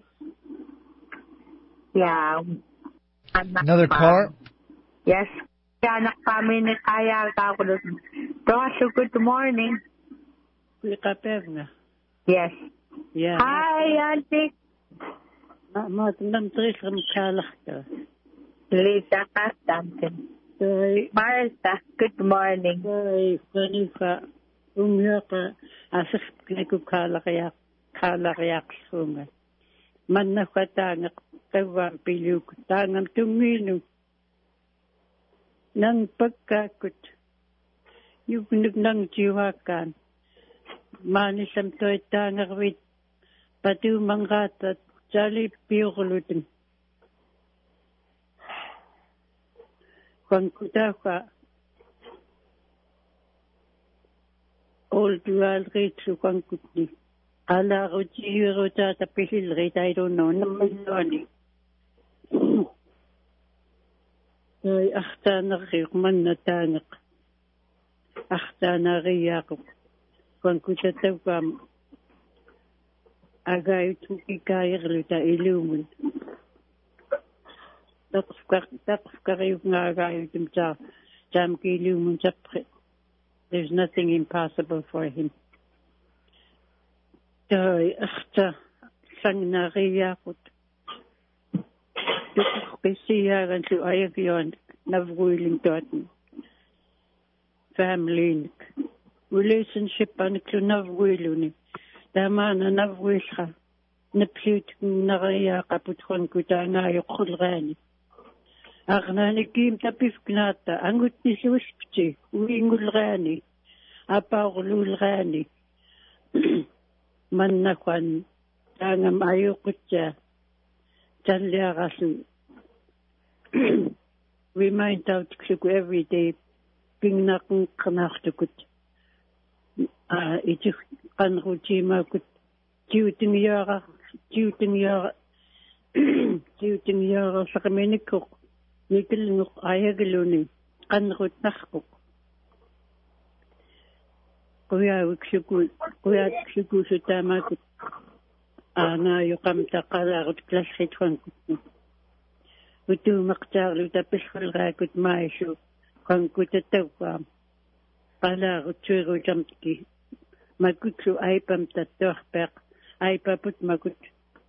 yeah anak another pa. caller Yes, kuya anak pa minit kaya ako doon. Tosho, good morning. Kuya Perna. Yes. Yeah. Hi, Auntie. Ma tendang terus remkalah ka. Lisa Kastantin. Martha, good morning. Ay, kanika umya ka asas kniku kala kaya kala kaya sunga. Man na katanga tawa pilu tangan tumino. Nang pagkakot yung nang jiwakan. Manisam to'y tangawit pati mangatat jali piukulutin. Kung kutaka old dual rate su kung kutni. Ala ko jiro tata pihil rate, I don't know, naman yun. Ay, akta na kayo, man na tanak. Akta na kayo ako. Kung kutataw agay tukikayar luta ilumun. Tapos kayo nga agay tum sa jam kilumun sa pre. There's nothing impossible for him. Ay, akta sang nakiyakot. Pesiyaran su ayag yon navruiling toten. Family relationship anik lu navruiluni. Tama na navruil ka. Napiyut nakiyakaput kon kuta nga yung kulrani. Agnaani kiim tapifknaata angutni suuspti uingulraani apaurlulraani mannakwan taangam ayuqutja talliarasun remind out to every day pingnakun qanartukut ah itu qanrutima kut tiutingiara tiutingiara tiutingiara saqamenikku nikilnguq ayagaluni qanrutnarquq quyaawiksuku quyaawiksuku sutaamakut aanaayoqam taqalaarut klassritwankut utuumaqtaarlu tapillraakut maaisu qankutattawwaam qalaarut suirutamtiki makutsu aipam tattorpeq aipaput makut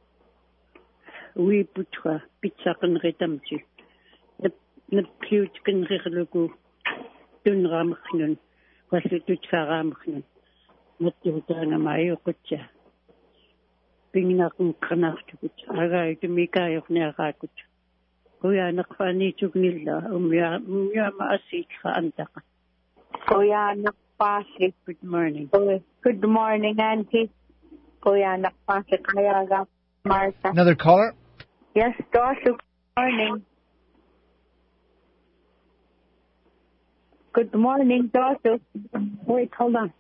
uiputwa pitsaqanritamti nappiutkinrirluku tunraamernun wassututsaaraamernun nattutaangamaayuqutsa pingnaqun qanartukut agaaitumikaajorniaraakut kuyaanaqfaaniitugnilla umya umyaama asiitra antaqa kuyaanaqpaasi. Good morning. Good morning, Auntie. Kuyaanaqpaasi qayaga Martha. Another caller? Yes, Dosu. Good morning. Good morning, Dosu. Wait, hold on.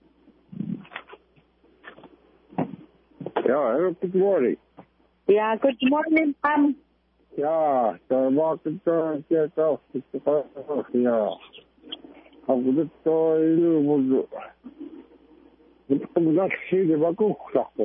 Yeah, hello, good morning. Yeah, good morning, Pam. Yeah, the market get off the yeah. I'm going to you. I'm not seeing the Baku.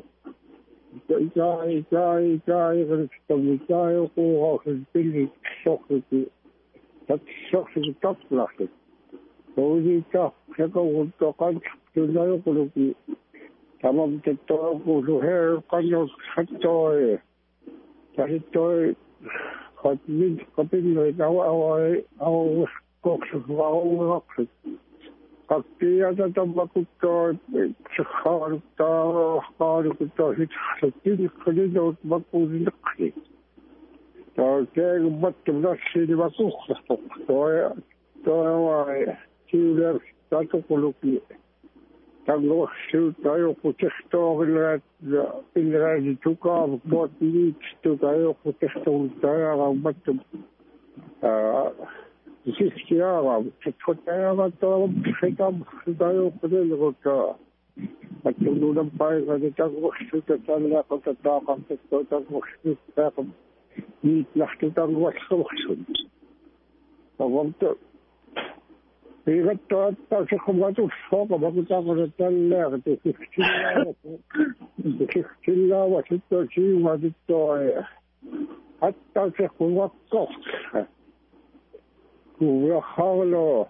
Guy, guy, guy, the guy who has been shocked with the that shocks the top class. So we talk, check out the country to know. Some of the dog who hair kind of hot toy. That toy hot meat copying with our our cooks of our rocks. Kaktia the tobacco toy, hard to hard to toy, so didn't put it out but was in the creek. So there, but the not see the Baku. So, so I see that that's a look. Tango shoot tayo protesto in the took off what needs to tayo protesto tayo but uh sixty hours to put tayo to pick up tayo pudel ko at yung lunang pa yung tango shoot tayo na ko sa takam to tango shoot tayo need last tango so so Igat to ta sa kumato so ka ba ta ko ta la te sixilla te sixilla wa to chi wa to hatta sa kumato ku ya halo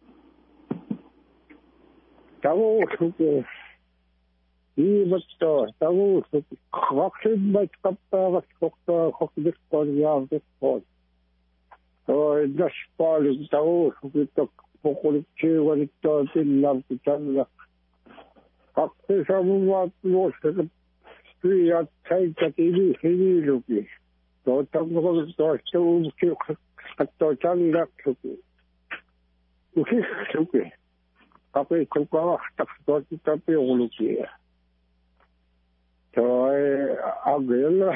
tawo ke i to tawo ke khwakhin ba kapta wa khokta khokdis ko ya de ko to das pal tawo ke to Pokolche walito tinlam kitalla. Kakte samuat los ke street kai kativi hivi luki. To tango to sto ke to challa luki. Uki luki. Kape kuka tak to tape luki. To agel.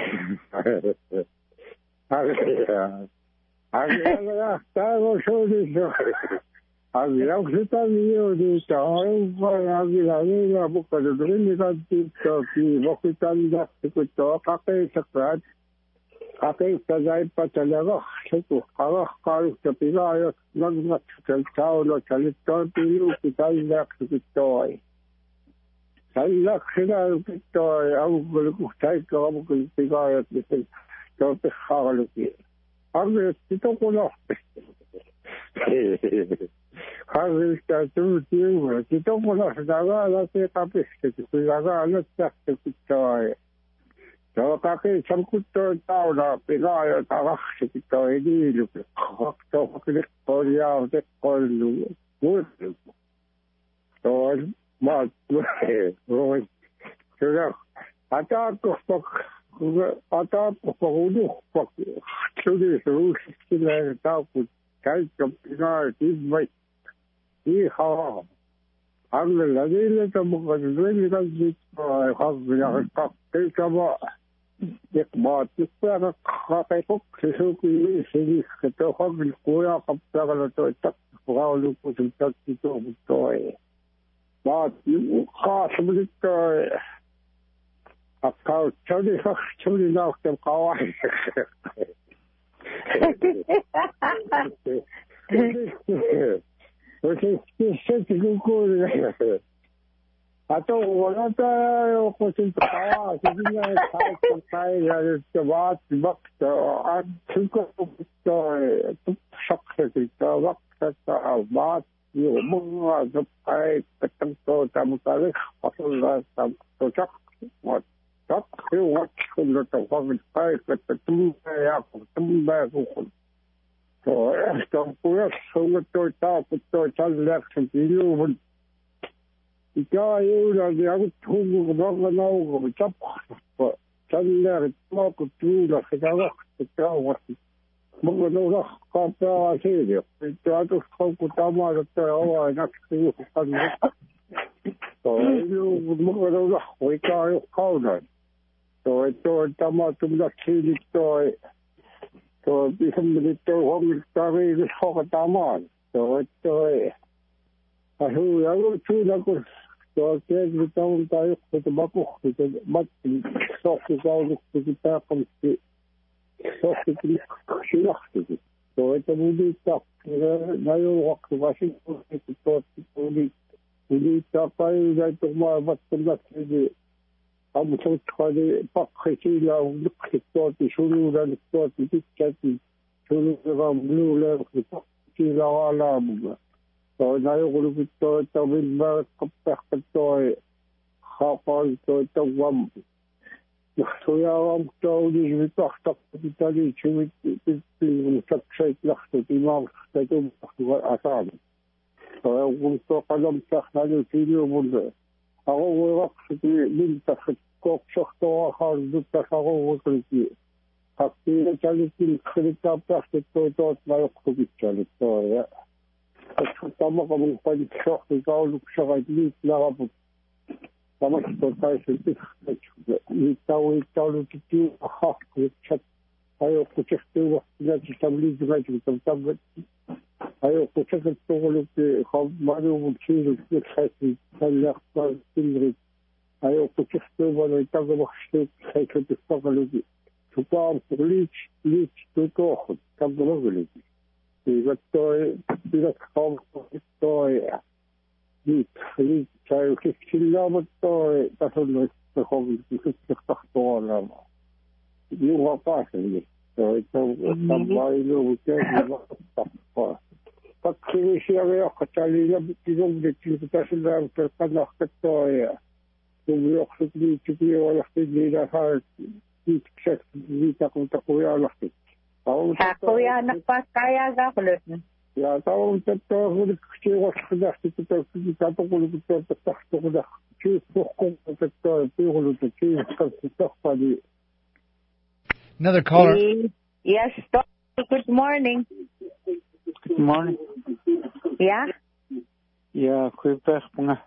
Agel. Agel tago shodi so. Agila kita niyo di tayo pa agila ni na buka do ni ka ti ki bakita nda ko to kake sakrat kake sajai pa talaga ko kala kal ta pilayo nag nag chal chao lo chalit to pilu kita nda ko to ai sala khina ko to au ko tai ko ko pilayo ti to pe khalo ki agila to ko no Harus tu tu, kita pun nak sedara lah saya tapi sedara lah tak kita. Kalau kaki sangkut tahu dah pilih tarah kita ini lu. Waktu kita korea kita korea lu. So mat roy. Sudah. Ada aku pak, ada aku pakai pak Actually, so still talk with Kai Kapina, this way. He how. I'm the Ladilla to really does it. I have been a talk. Take about it, but this was a copy book. So we see the hog in Koya of Tagala to how look was in touch to toy. But you can't submit a cow, Charlie, Charlie, now the cow. I don't want to put in the power. I think I the watch, but I think the shock the work that about you move the pie, the tempo, Tamutari, some to chuck what chuck you watch the performance pie, but the two up, two back. So, after we so to talk with the child left and you guy, the other two were no chop, but child talk to the Hidalgo, the cow was Mugano Compare here. The other spoke with Tama at the hour and next to you. So, you Mugano, we can't call them. So, I told Tama to the kid toy. So, this is the home story is for Taman. So, it's uh, I who I will choose a good so I said we don't die with the buckle with the much soft is all the guitar from the soft is she lost it. So, it's a movie stuff. Now you walk to Washington to talk to me. We need to find out more about the last day. I'm so tired. Fuck, I see now. Look at the shoe and the big cat. Shoe around blue level. The fuck, see now alarm. So now you will be told to win back up the toy. How far is the one? So you are told you will talk to the Italy. You will subscribe to the monks that don't want to Assam. So I will talk along the video. أو وقت من تخطوط شخص خارج التخارج الكلي. حقيقة كانت الخريطة تحت التوتات ما يقصد الكلي. طيب. الطبقة من قد شخص قالوا شغالين لا ربط. طبعا التوتات التخطيط يتاوي يتاوي كتير أخاف يتشت. أيوة كتشتي وقت لا تستملي زماجي تمتبت. أيوة كتشت تقول في خب ما له مشير في الخاتم خلى أخبار تلغي أيوة كتشت ولا يتابع مخشيت خيك تستغل دي تقام تغليش ليش تتأخذ كم رجل دي بتوي بيرك خام بتوي دي خليج شايف كيف كلا بتوي تصل تخوف تخطو ولا ما يوم قاسي توي تو تبايلو وكذا تخطو فكري شيء قتالي لبتيهم بتشيل لهم في القناة كتوية ويقصد لي تبي ولا خد لي لها يتكشف لي تقوم تقوية ولا خد. تقوية نقص كيا زغلت. يا تاو تتأخذ كشيء وخد خد تتأخذ تتأخذ تتأخذ تتأخذ شيء فوقهم تتأخذ تقول تشيء تتأخذ. Another caller. Yes. Good morning. Good morning. Yeah? Yeah, goeiemiddag.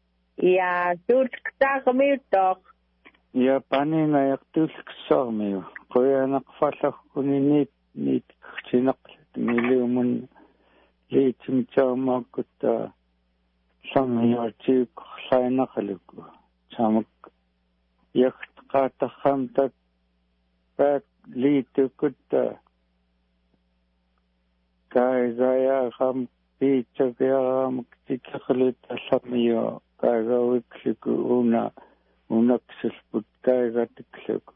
Ja, doet kta gemiddag. Ja, pani na yak tulk sormi. Koya nakfala kuni nit nit chinak miliumun liitim chama kutta samya chik khayna khaliku. Chamak yak qata khamta pak liitu kutta Kaya ham pizza kaya magtitakalit asamyo kaya wikliku una una kisalput kaya tikliku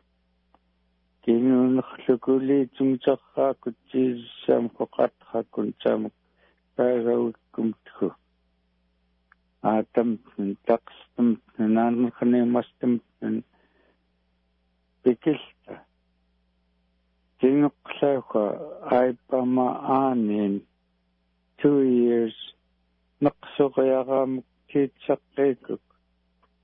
kinu naklikuli tumtsakha kutsi sam kokatha kuntsam kaya wikumtku atam takstum nan khane mastum pikilta Kinukhlaka ay pamaan two years naqsuqyaqam kitsaqqikuk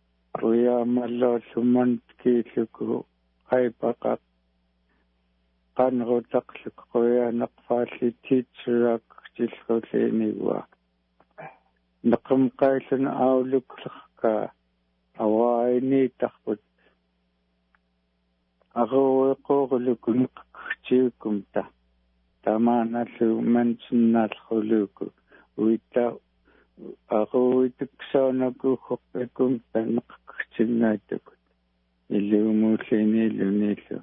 uya mallo sumant kiluku ay paqaq qanrutaqluk qoyanaqfaallitiitsuaaqtilqulliinigua neqamqaillun auluklerqa awaainiitarput aruueqoorlukuneqqtiukumta tamaanallu mansinnaalquluku uita aruuituksaanakuuqorpikum taneqqtinnaattakut illuumuulliiniilluniillu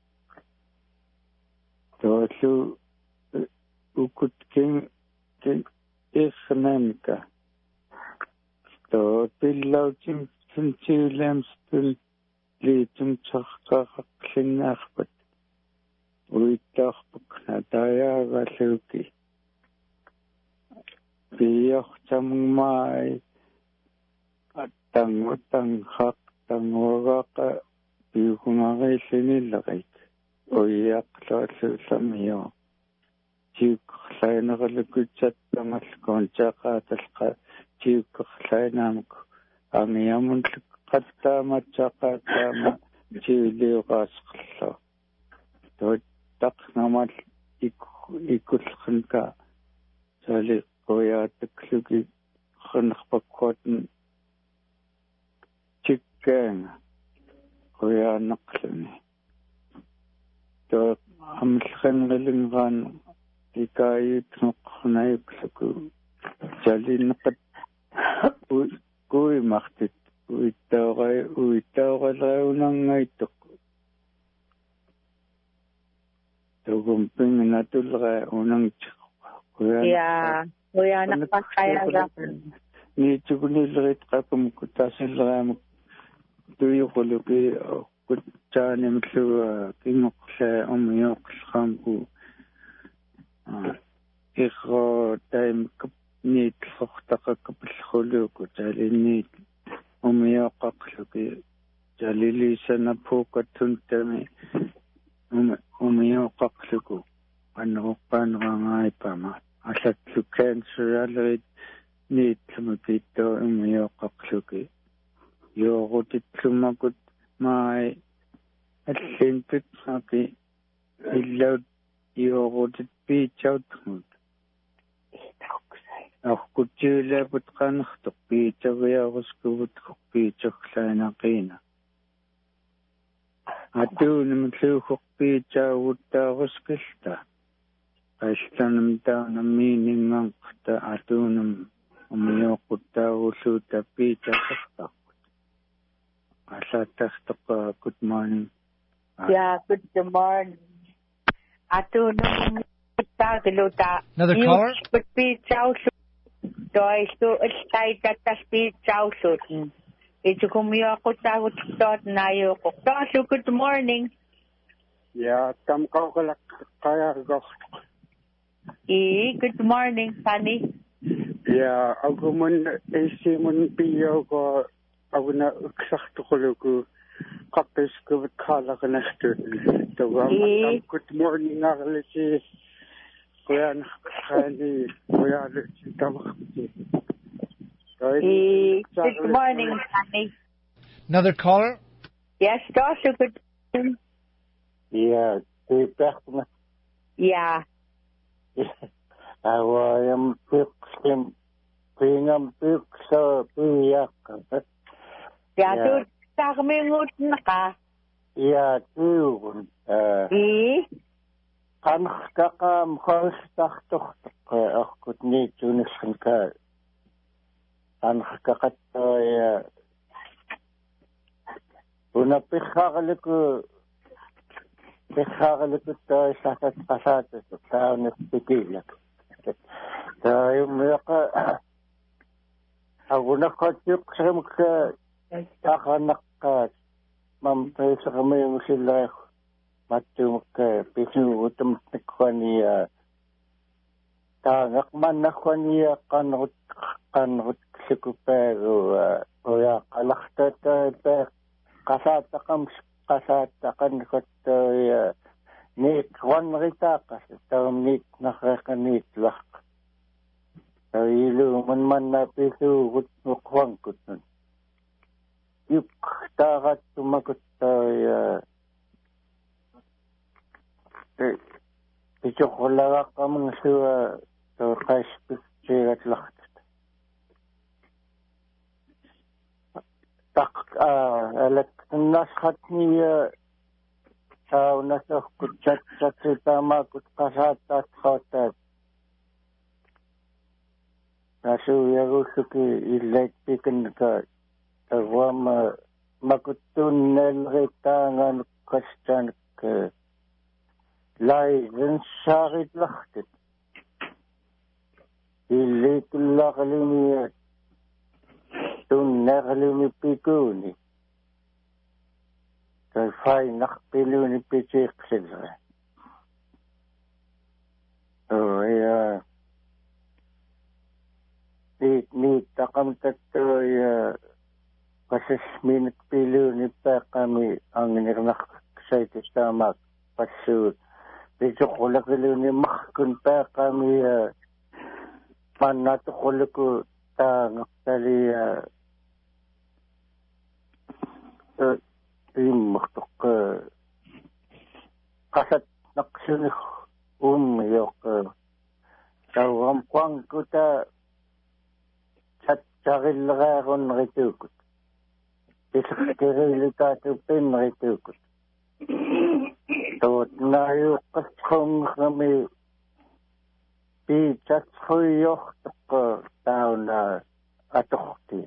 toollu ukut king king irnanka to pillautim sintiulamstul liitum tarqaqaqlinnaarpat uittaarpukna tayaagalluki piyortammaai attangutangqaq tanguagaqa piukungarillinillerik uiaqlualluusamio tiukkerlaineralukutsattamallukoon taqaatalqa tiukkerlainaamuk angiamunluk qattaamatsaaqaataama tiuliuqaasqerlo toit taqnamal ikulqanka sali qoyaatakluki qernerpakkuatun tikkaanga qoyaanaqluni to amlqangalingaan ikaayutnoqqunayuklaku salinneqat kuimartit uittauqai uittauqalraunangaittoq tugum pingnatulra unangtiq ya qoyanaqpaqqayaga niitukunillerit qakum kutaasilleraamuk tuyuquluki kutsaanimlua kingoqla umioqlqaamku irro taim niitlortaqaqapillquluku talinniit umioqaqluki talilisanappuuqattuntami umioqaqluku anneruqqaanerangaipama аллатту кэнсералерит ниитламакиттоо умиоққарлуки юорутитлумакут маи аллинтут аки иллаут юорутит пиичаутмут ақкутсиулаапут қанертоқ пиичавиарускувут пиичорлаанақина атуунамлуухоқ пиичаавуттаарускилта айстанам таанам миинингаанқта атуунам умиоққуттаагуллуут таппиитақартарпут аллааттартоққа good morning yeah good morning атуунам таагилута another caller пиичауллу тойлу элтайтаттас пиичауллут итукумиоққуттаагут нааюоққо тоолу good morning yeah там қаугалақ қаяаргоқ E, good morning, Fanny. Yeah, agumun esimun piyogo aguna uksartukuluku qappeskuvut kaalaqanartu tawama good morning arlisi qoyanaqani qoyalusi tamarti E, good morning, Fanny. Another caller? Yes, also good morning. Yeah, the Yeah. awayam piqsim pingam piqsa piyak ya tu tagmingut naka ya tuun e qanqaqam khostaqtoq aqutni tunishanka qanqaqatta ya una piqaqliku piqaqliku taisat qasat taanus pikilak taayumqa aguna qatiq samka taqanaqqa mam taisaqamayusillah mattumka pisu utumtqania taaqmannakhwania qanrut qanrut sikuparu oya qalaqtata ta qasataqam qasataqanqattoya niit wanritaqas taumniit naqraqaniit laq tailu manmanna pisu utnuqwankutun yuk taqattumakuttoya Pichokolaga kamang suwa to kaispik sigat lahat. Tak elek nashat niya sa unasa kutchat chat tama kut kasata khotat. Nasu yagusuki electrican ka tawam makutun nelretangan kastan ka laiden sarit lachtet. Ilikula kalimiya tun nerlimi pikuni. Kay fay nakpiluni pichik silre. Oh, yeah. Ni ni takam tato ya pasas minit pilu ni pa kami ang nirnak sa ito tamak pasu dito ko lakilo ni makakun pa kami panato ko lako tang tali im maktok kasat naksunik um yok tawam kwang kuta Chagilgaron ritukut. Iskirilitate pin ritukut. Tot na yung katsong kami pi chatsuyoh tako tao na atokti.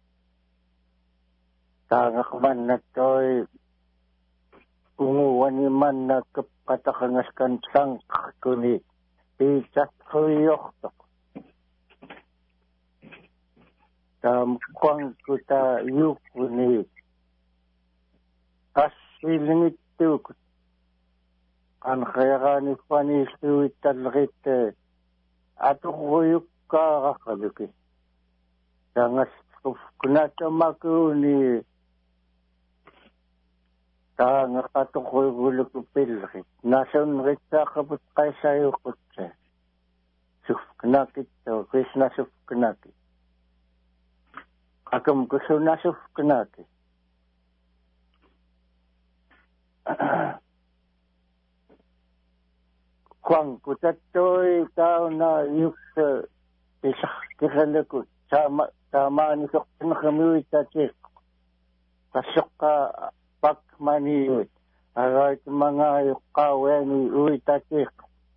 Tangak man na to'y umuwan man na kapatakangaskan sang kuni pi chatsuyoh tako. Tam kwang kuta yukuni asilingit tukut kan khayagani fani suit talgit atukuyuk ka kaluki dangas kunata makuni tanga atukuyuluk pilgit nasun ritsa kabut kaysa yukutse sufknakit to krisna sufknakit Akam gusto nasuf kenaki. Kwang kutatoy tao na yuk sa isak kisalakot. Sama, sama ni sok nakamiwi tatik. Kasok ka pakmaniwit. Aray mga yuk kawe ni uwi tatik.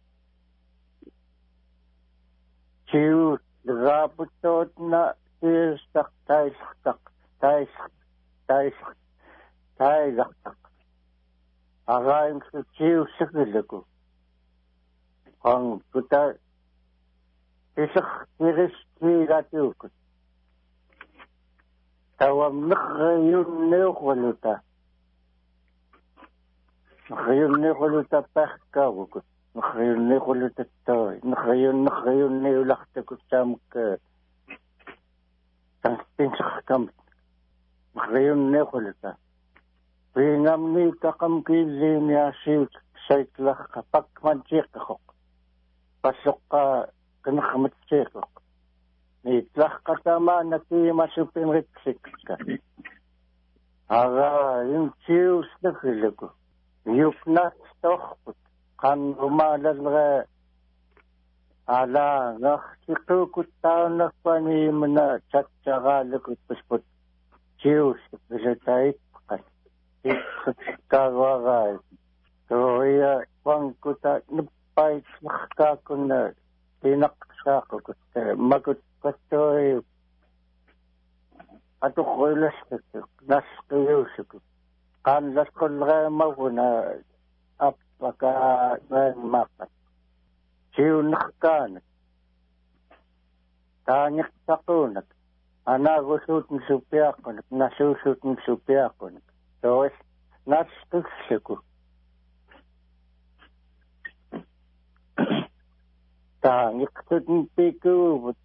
Chiu, raputot na tak tai tak tai tai tai tak araim suciu sekelaku ang kita isak tiris tiratu tawam nakayun neokwaluta nakayun neokwaluta pahkaw nakayun neokwaluta toy nakayun nakayun neolakta kutsam ka Tang pinsak kam ngayon ne kulita. Pingam ni takam kili ni asit saitlah kapak mancik kok. Pasok ka kena kamatsik kok. Ni tlah katama na ti masupin ritsik ka. Aga yung chius na kilago. Yuk na stokput. Kan umalal nga ala ngak sikukut taon na pani mana chat-chagalakut pasput chius bisatait kan ikagwagay so iya pangkuta nupay nakakakun na tinakasakukut magut katoy atukoi lasakuk naskayusukuk kan laskol rema na apaka makat Siu nakakanak. Tanyak takunak. Anagusut ng supyakunak. Nasusut ng supyakunak. So, nastuksiku. Tanyak sut ng piku.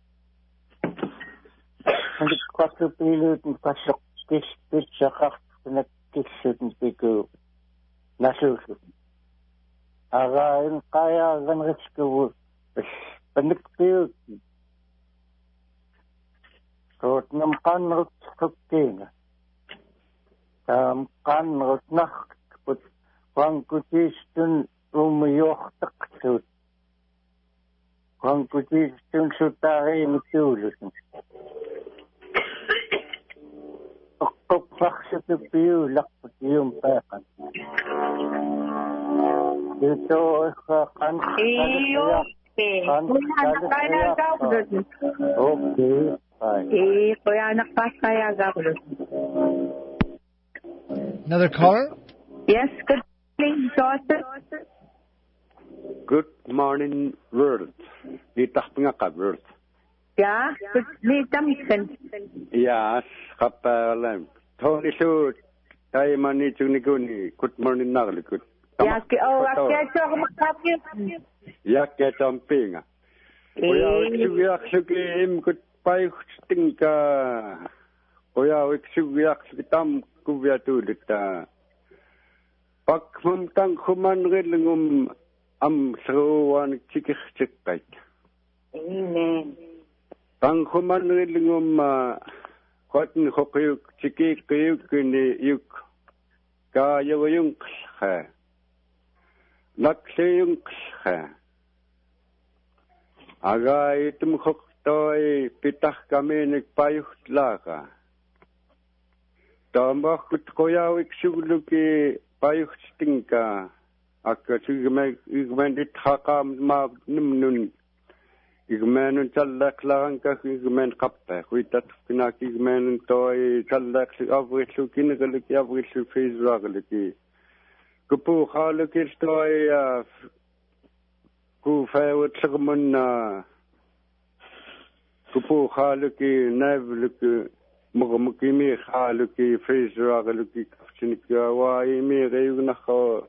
Hindi kwasupilot ng pasok. Kispit sa kak. Nakisut ng piku. Nasusut. Again, kaya gan risiko panikpil. Kot nam kanrot skoptinga. Tam kanrot nak put wang kutistun umyoqtaqsut qankutissun sutariimituulusun oqqoqqarsutupiu laqputium paaqan ito qan okay Eh, kuya anak pas kaya gawin. Another caller? Yes, good morning, daughter. Good morning, world. Itah pengakap world. Ya, good ni tamsen. Yes, kapalam. Tony su, tayo mani chuniguni. Good morning, naglikut. Ya, ke oh, akya so kumakapit. Ya, ke tampinga. Kuya, iksugiyak sugim kut paik stingka. Kuya, iksugiyak sugitam kubiatulita. Pak memtang kuman rilingum am seruan cikik cikait. Amen. Tang kuman rilingum kotin kokiyuk cikik kiyuk ni yuk ka yawayung kha. Naksayung kha. Aga itum koktoy pitah kami nagpayuk laka. Tambah kut kuya iksugluki payuk stingka akka sigme igmen dit hakam ma nimnun igmen tallak lang ka igmen qatta kuitat kina igmen toy tallak si avrisu kingalki avrisu fezraglki kupu khalki toy ku fawt sigmun kupu khalki navlki مغمقيمي خالكي فيزرا غلكي كفتنك وايمي غيونا خو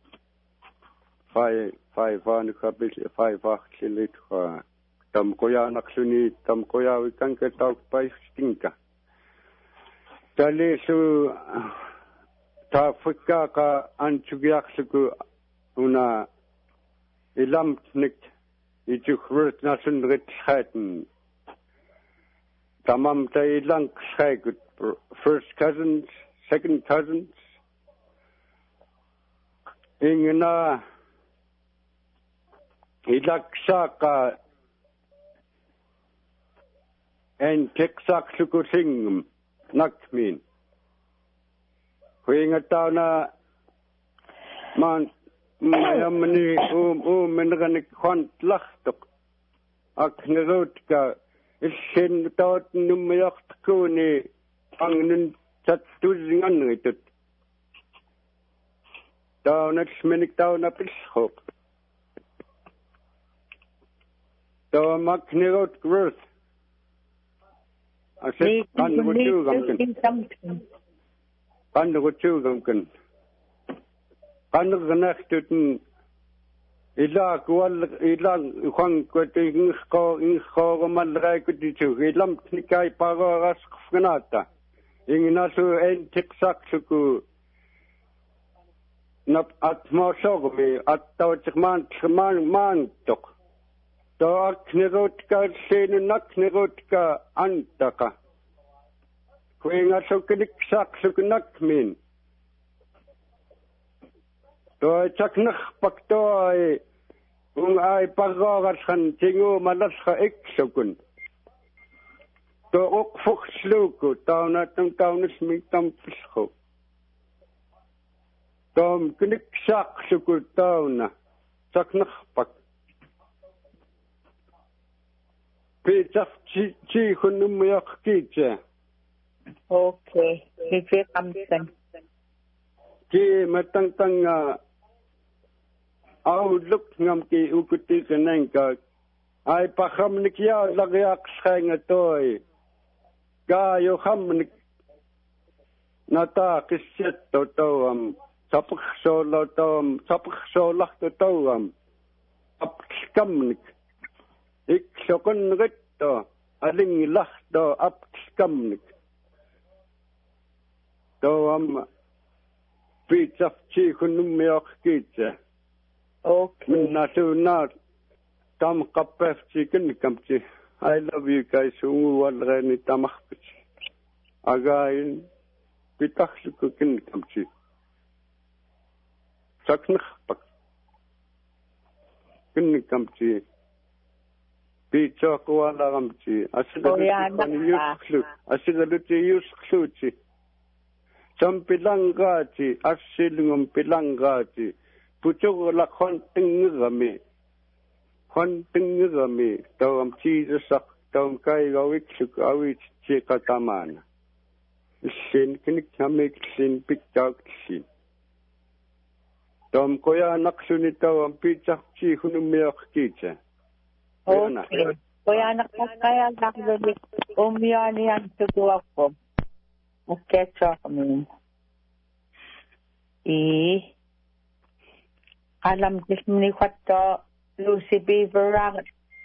فاي فاي فان خبيل فاي فاخ ليت خو تم كويا نقسوني تم كويا وكان كتاك باي ستينكا تالي سو تافكا كا انتوغياك سكو هنا إلام تنك يجوخرت ناسن ريت خاتن Tamam tay lang say good first cousins, second cousins. Ingna ilaksaka and teksak sukusing nakmin. Huinga tauna man mayamni um um menganik kwant lachtok aknerotka. Ishin tot numayak kuni ang nun chattuzingan itut. Tao na sminik tao na pishok. Tao maknirot growth. Asit kanro chugamkin. Kanro chugamkin. Kanro ganaktutun. Ilag wal ilang kwang kwati ngko ngko malray kutichu ilam tnikay pagaras kufnata inginasu en tiksak suku nap atmosog me attaw chman chman man tok to aknirot ka sen naknirot ka antaka kuinga sukniksak suknakmin to chaknakh paktoy ung ay pagagas kan tingu malas ka iksukun to ok fuksluku tauna tung taunis mitam pisko tom kniksak suku tauna chaknakh pak pichak chi chi hunum yak kiche okay kiche kamsan ki matang tang outlook ngam ki ukuti kenengka ay pakam nikya lagyak skeng atoy ga yo hamnik nata kiset to to am sapakh so lo to sapakh so lak to to am apkamnik ik sokon ritto aling lak to apkamnik to am pizza chi kunum yok kitse okay nasu not tam kapef chicken kamchi I love you guys ungu walrani tamakpich again pitach kukin kamchi saknakh pak kinnikamti pizza kualaramti asigaluti asigaluti yuskluti sampilangati asilngum pilangati puchogla khontingami khontingami tawam Jesus tawam kai gawik sukawit chekatamana sin kinik hamik sin piktak sin tawam koya naksuni tawam pizza chi hunumiak kitsa okay koya nakakaya nakdoli umyani ang tutuwa ko muketso kami i alam kismini kwato Lucy Beaver ang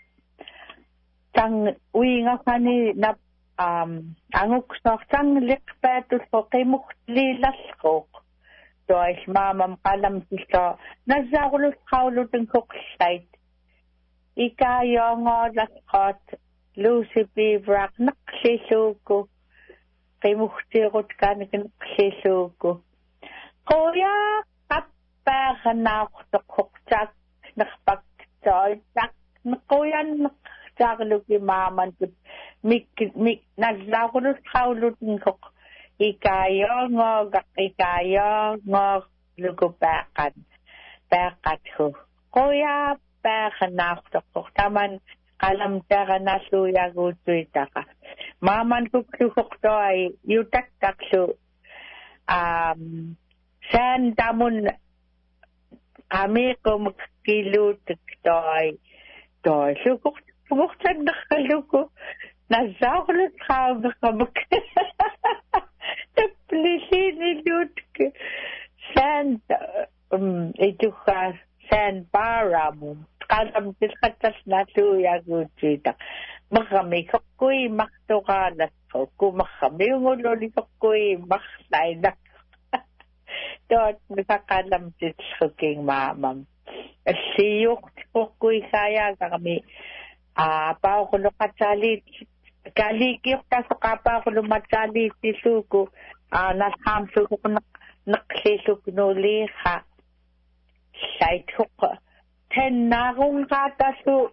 tang uinga kani na um anguk so tang likpetus ko kay mukli laskok to is mamam kalam sisto nazagulo kaulo ting koksait ikayo ngo laskot Lucy Beaver naksisuko kay mukti rot kan naksisuko koya kappa na ko kokchat nakapagtol tak nakoyan nakjaglo ki maman kut mik mik nazlakulos kaulut ngok ikayo ngo gak ikayo ngo lugo bakan bakat ho koya bakan ko taman kalam tara na suya gutuita ka maman kuk kuk toy yutak takso um san tamun kami ko magkilutik toy toy so kuk buksan nakaluko nazakulit ka makabak taplisin ilutik san um ito ka san para mo kalam tilkatas na suya gutita makami kakoy maktokalas ko kumakami nguloli kakoy maksay na dort nakakalam dit suking mamam siyok ko kuy kaya kami ah pa ko lokatali kalikip ta sa kapa ko lumatali tisuko ah nashamsu ko naklisuk no liha site ko ten narong kata su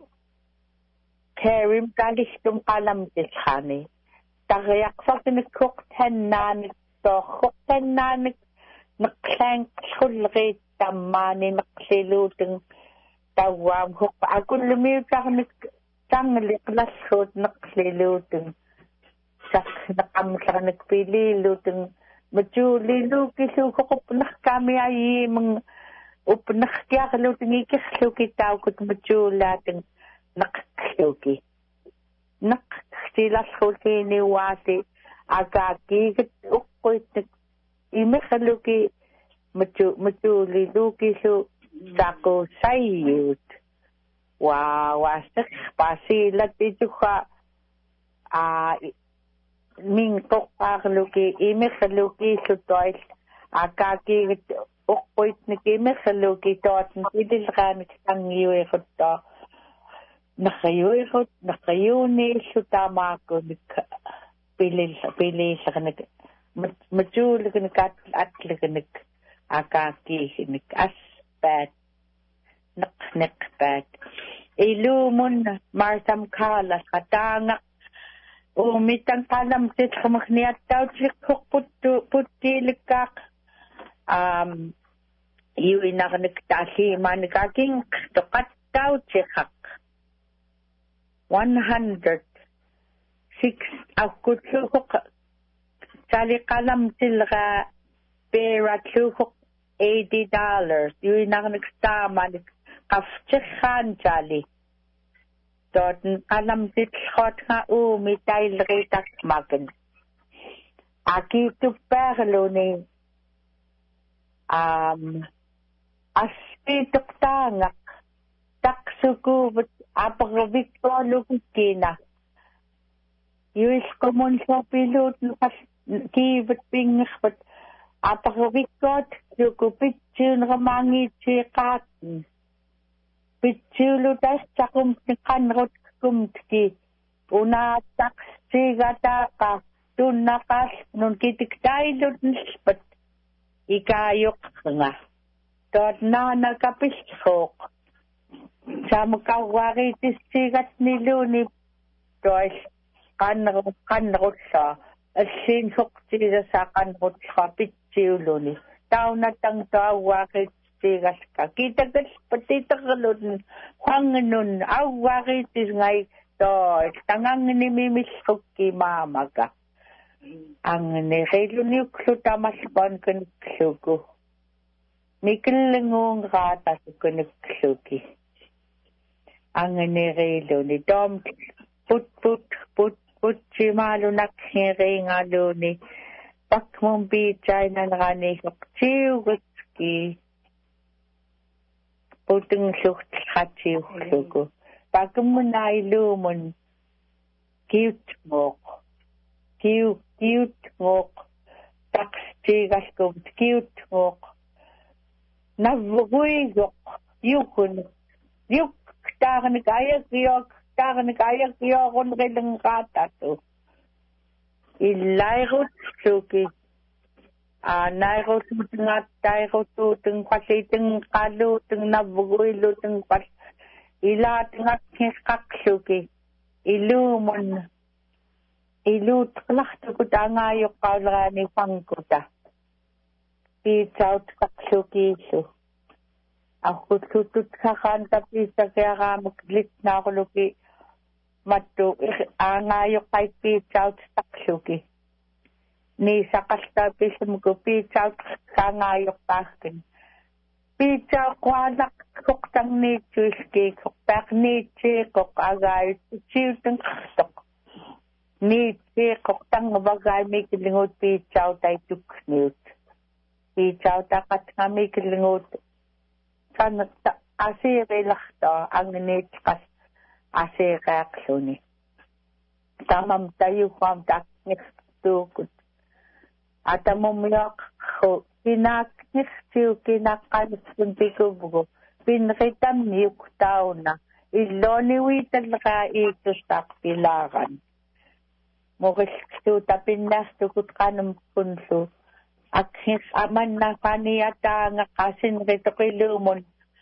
kerim kalistum kalam dit hani tagayak sa tinukok ten nan to ten nan naklang sulri tamani naksiluteng tawam huk ako lumita nik tangli klasot naksiluteng sak nakamsa nakpili luteng majuli luki su ko nak kami ay mang upnak kya luteng ikisluki taw kut majula teng nakluki nak silas sulki ni wasi agaki kit ukoy imekaluki macu maculi luki su dako sayut wow wasik pasilat itu ka ah ming tok luki imekaluki su tois akaki ukoit ni imekaluki tot nidil kan ang yue kota nakayue kot nakayuni su tama ko pilil pilil sa kanig majul kat atlik nik akaki nik aspat nak nek pat ilumun marsam kala katanga umitang kalam tit khamakniat taw tlik puttu putilikak um iwi nak nik tasi manikaking tokat taw tsikak one hundred six akutsu Kali kalam silga pera tlukok eighty dollars. Yun ang nagsama kafchikhan jali. Doon kalam silkot nga umi tayo ritak magan. Aki tu perlo ni um aspitok tangak taksuku apagavik ko lukina. Yuis komon sa pilot nukas kibat pingak pat apakabikot yuko pitsun ramangi chikat pitsulo tas sakum kanrot kumtki una tak sigata ka tunakas nun kitiktai lot nispat ikayok nga tot na nagkapiskok saamukauariitissiigat niluuni tois qanneru qannerulla аллиин соqtigisaa qannerutllera pitsiuluni taunatang taauaariitsiigalka kiitakal patiterlun huangnun auaariitis ngai toi tangangnimimillukki maamaka angne reiluniuklu tamallupan kanikluku mikillenguun raatatukkanikluki angne reiluni tom put put put Putsimalunak hiringaluni pakmum bichainan rani hoktiugutski puting suhthachiuhluku pakmunailumun kiut ngok kiut kiut ngok takstigaskum kiut ngok navguigok yukun yuk tarnik ayakiyok tarnik ayakiyokun rilang katatu ilairut suki anairut ngat tairut tung kwasiting kalu tung navguilu tung kwas ilat ngat hiskak suki ilumun ilut klachtu kutangayok kaulani pangkuta pichaut kaksuki su aku tutut kakan tapi sakya muklit na kuluki matu angayok kay pichaut taksuki ni sakasta pisum ko pichaut kangayok paskin pichaut kwanak koktang ni chuski koktak ni chi kok agay chiuteng tok ni chi koktang bagay may kilingot pichaut ay tukniut pichaut akat nga may kilingot kan asire lakta ang nitkas asire aksoni tamam tayo kwam tak niktukut atamumyak ko kinak niktiu kinakan kumpikubugo pinritam niyuk tao na iloni witan ka ito sa pilaran mukis tapinnas tukut kanam punso akhir aman na kaniyata nga kasin rito kay lumon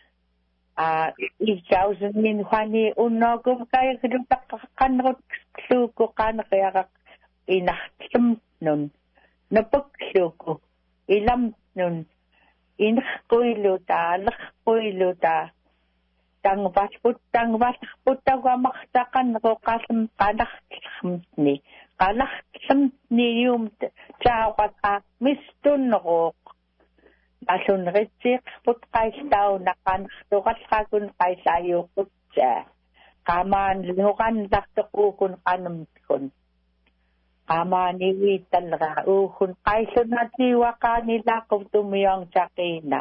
ah ikaw min hani unogum kaya kidutak kanrot suko kan kaya inahtim nun napagsuko ilam nun inakuyluta lakuyluta tang basput tang basput tawa maktakan ko kasam kanak ni kanak ni yung tawat ka mistun ko asun ritsik put kay daw nakan tukas kakun kay sayo kutsa kaman lukan laktukukun kanam kun kaman iwitan ra ukun kay sunatiwa kanila kung tumiyong sakina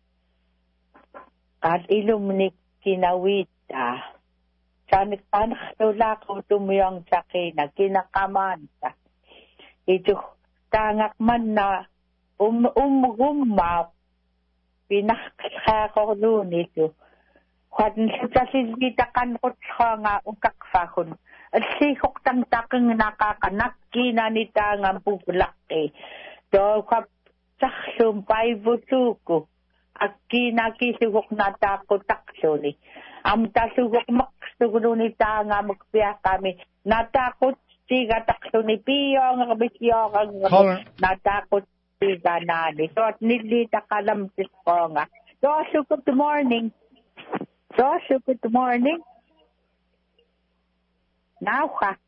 kat ilumnik kinawita sanik tanak tula kung tumiyong sakina kinakamanta ito tangak man na um umgumma pinakha ko doon ito kwan sa silbita kan ko nga ukakfahon at sikok tang takang nakakanak kinanita nga bubulak eh do kap saksum paivutuko at kinakisugok na tako taksoni am tasugok maksugulo nita nga magpiya kami natakot siga taksoni piyo nga kabisyo nga natakot siga nani so at nilita kalamtis ko nga Joshua, good morning Joshua, good morning now ka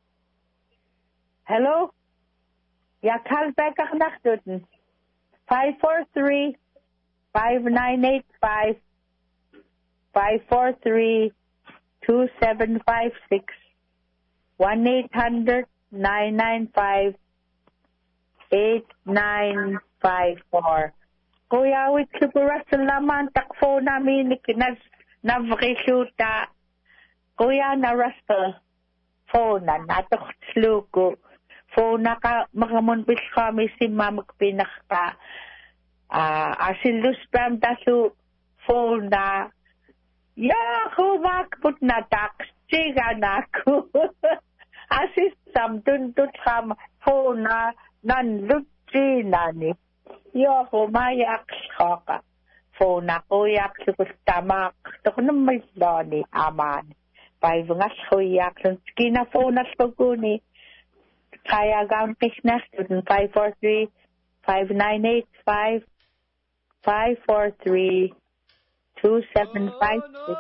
hello ya kalbek ak nakduten five four three five nine eight five five four three two seven five six one eight hundred nine nine five eight nine five four. Kuya, wait siguro salaman takfo namin ikinas navrishuta. Kuya na rasta phone na natok sluko. Phone na ka makamunpis kami si mamagpinak ka. Ah, asilus pam tasu phone na. Ya, kumakput na tax. Siga na ko. Asis samtuntut kam phone na nan lutsi nani. Yo ko mayak ka. phone ako yak sukus tamak to ko may loni aman five ngas ko yak sun skina phone as pagkuni kaya gam kisnas five four three five nine eight five five four three two seven five six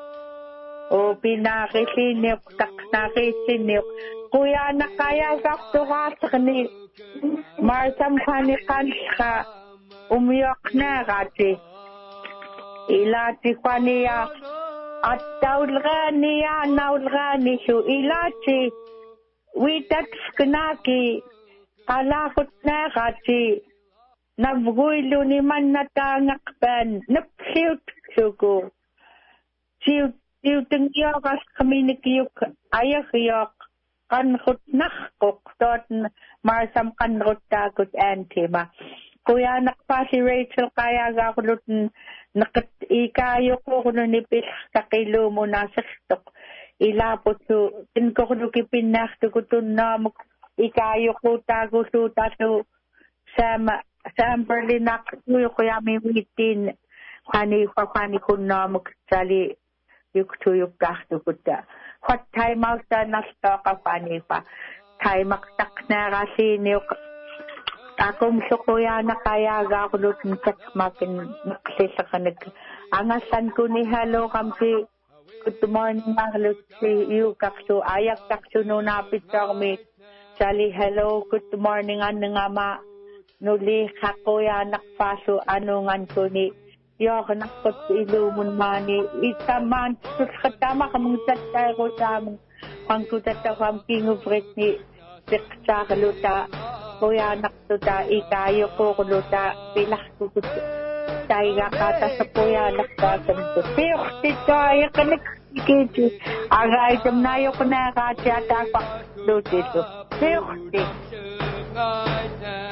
o pinakisinip tak nakisinip kuya na kaya sakto ka ni marsam khani kan ka umiyak na kati ilati kwaniya at taulganiya naulgani su ilati witat skanaki kalakot na kati nabguilo ni man natangakpan napsiut suko siut siuteng yokas kami nikiyok ayak yok kan khut nakok tot marsam kan rotakot antima kuya nakpasi Rachel kaya gakulot nakat ikayo ko kuno nipis kakilo mo na saktok ilapot so tin ko kuno kipinak to kutun na ikayo ko tago so tato sama sam berlinak kuyo kuya mi witin kani kani kunna muksali yuk to yuk kahto kuta hot time out na stock kani pa time maktak na kasi niyok akong sukuya na kaya gakulot ng makin naksisa ka nag angasan ko ni hello kamsi good morning mahalot si yu kakso ayak kakso no napit sa kami sali hello good morning ano nga ma nuli kakuya nakpaso ano nga ko ni yo kanakot ilumun mani itaman sus katama kamang tatay ko sa among pangkutata kam king of Britney siksa kaluta kuya naktuta ikayo ko kuluta pilah kukut taiga kata sa kuya naktasan ko pero tito ay kanik kiti agay tamnayo ko na kati at apak dito pero tito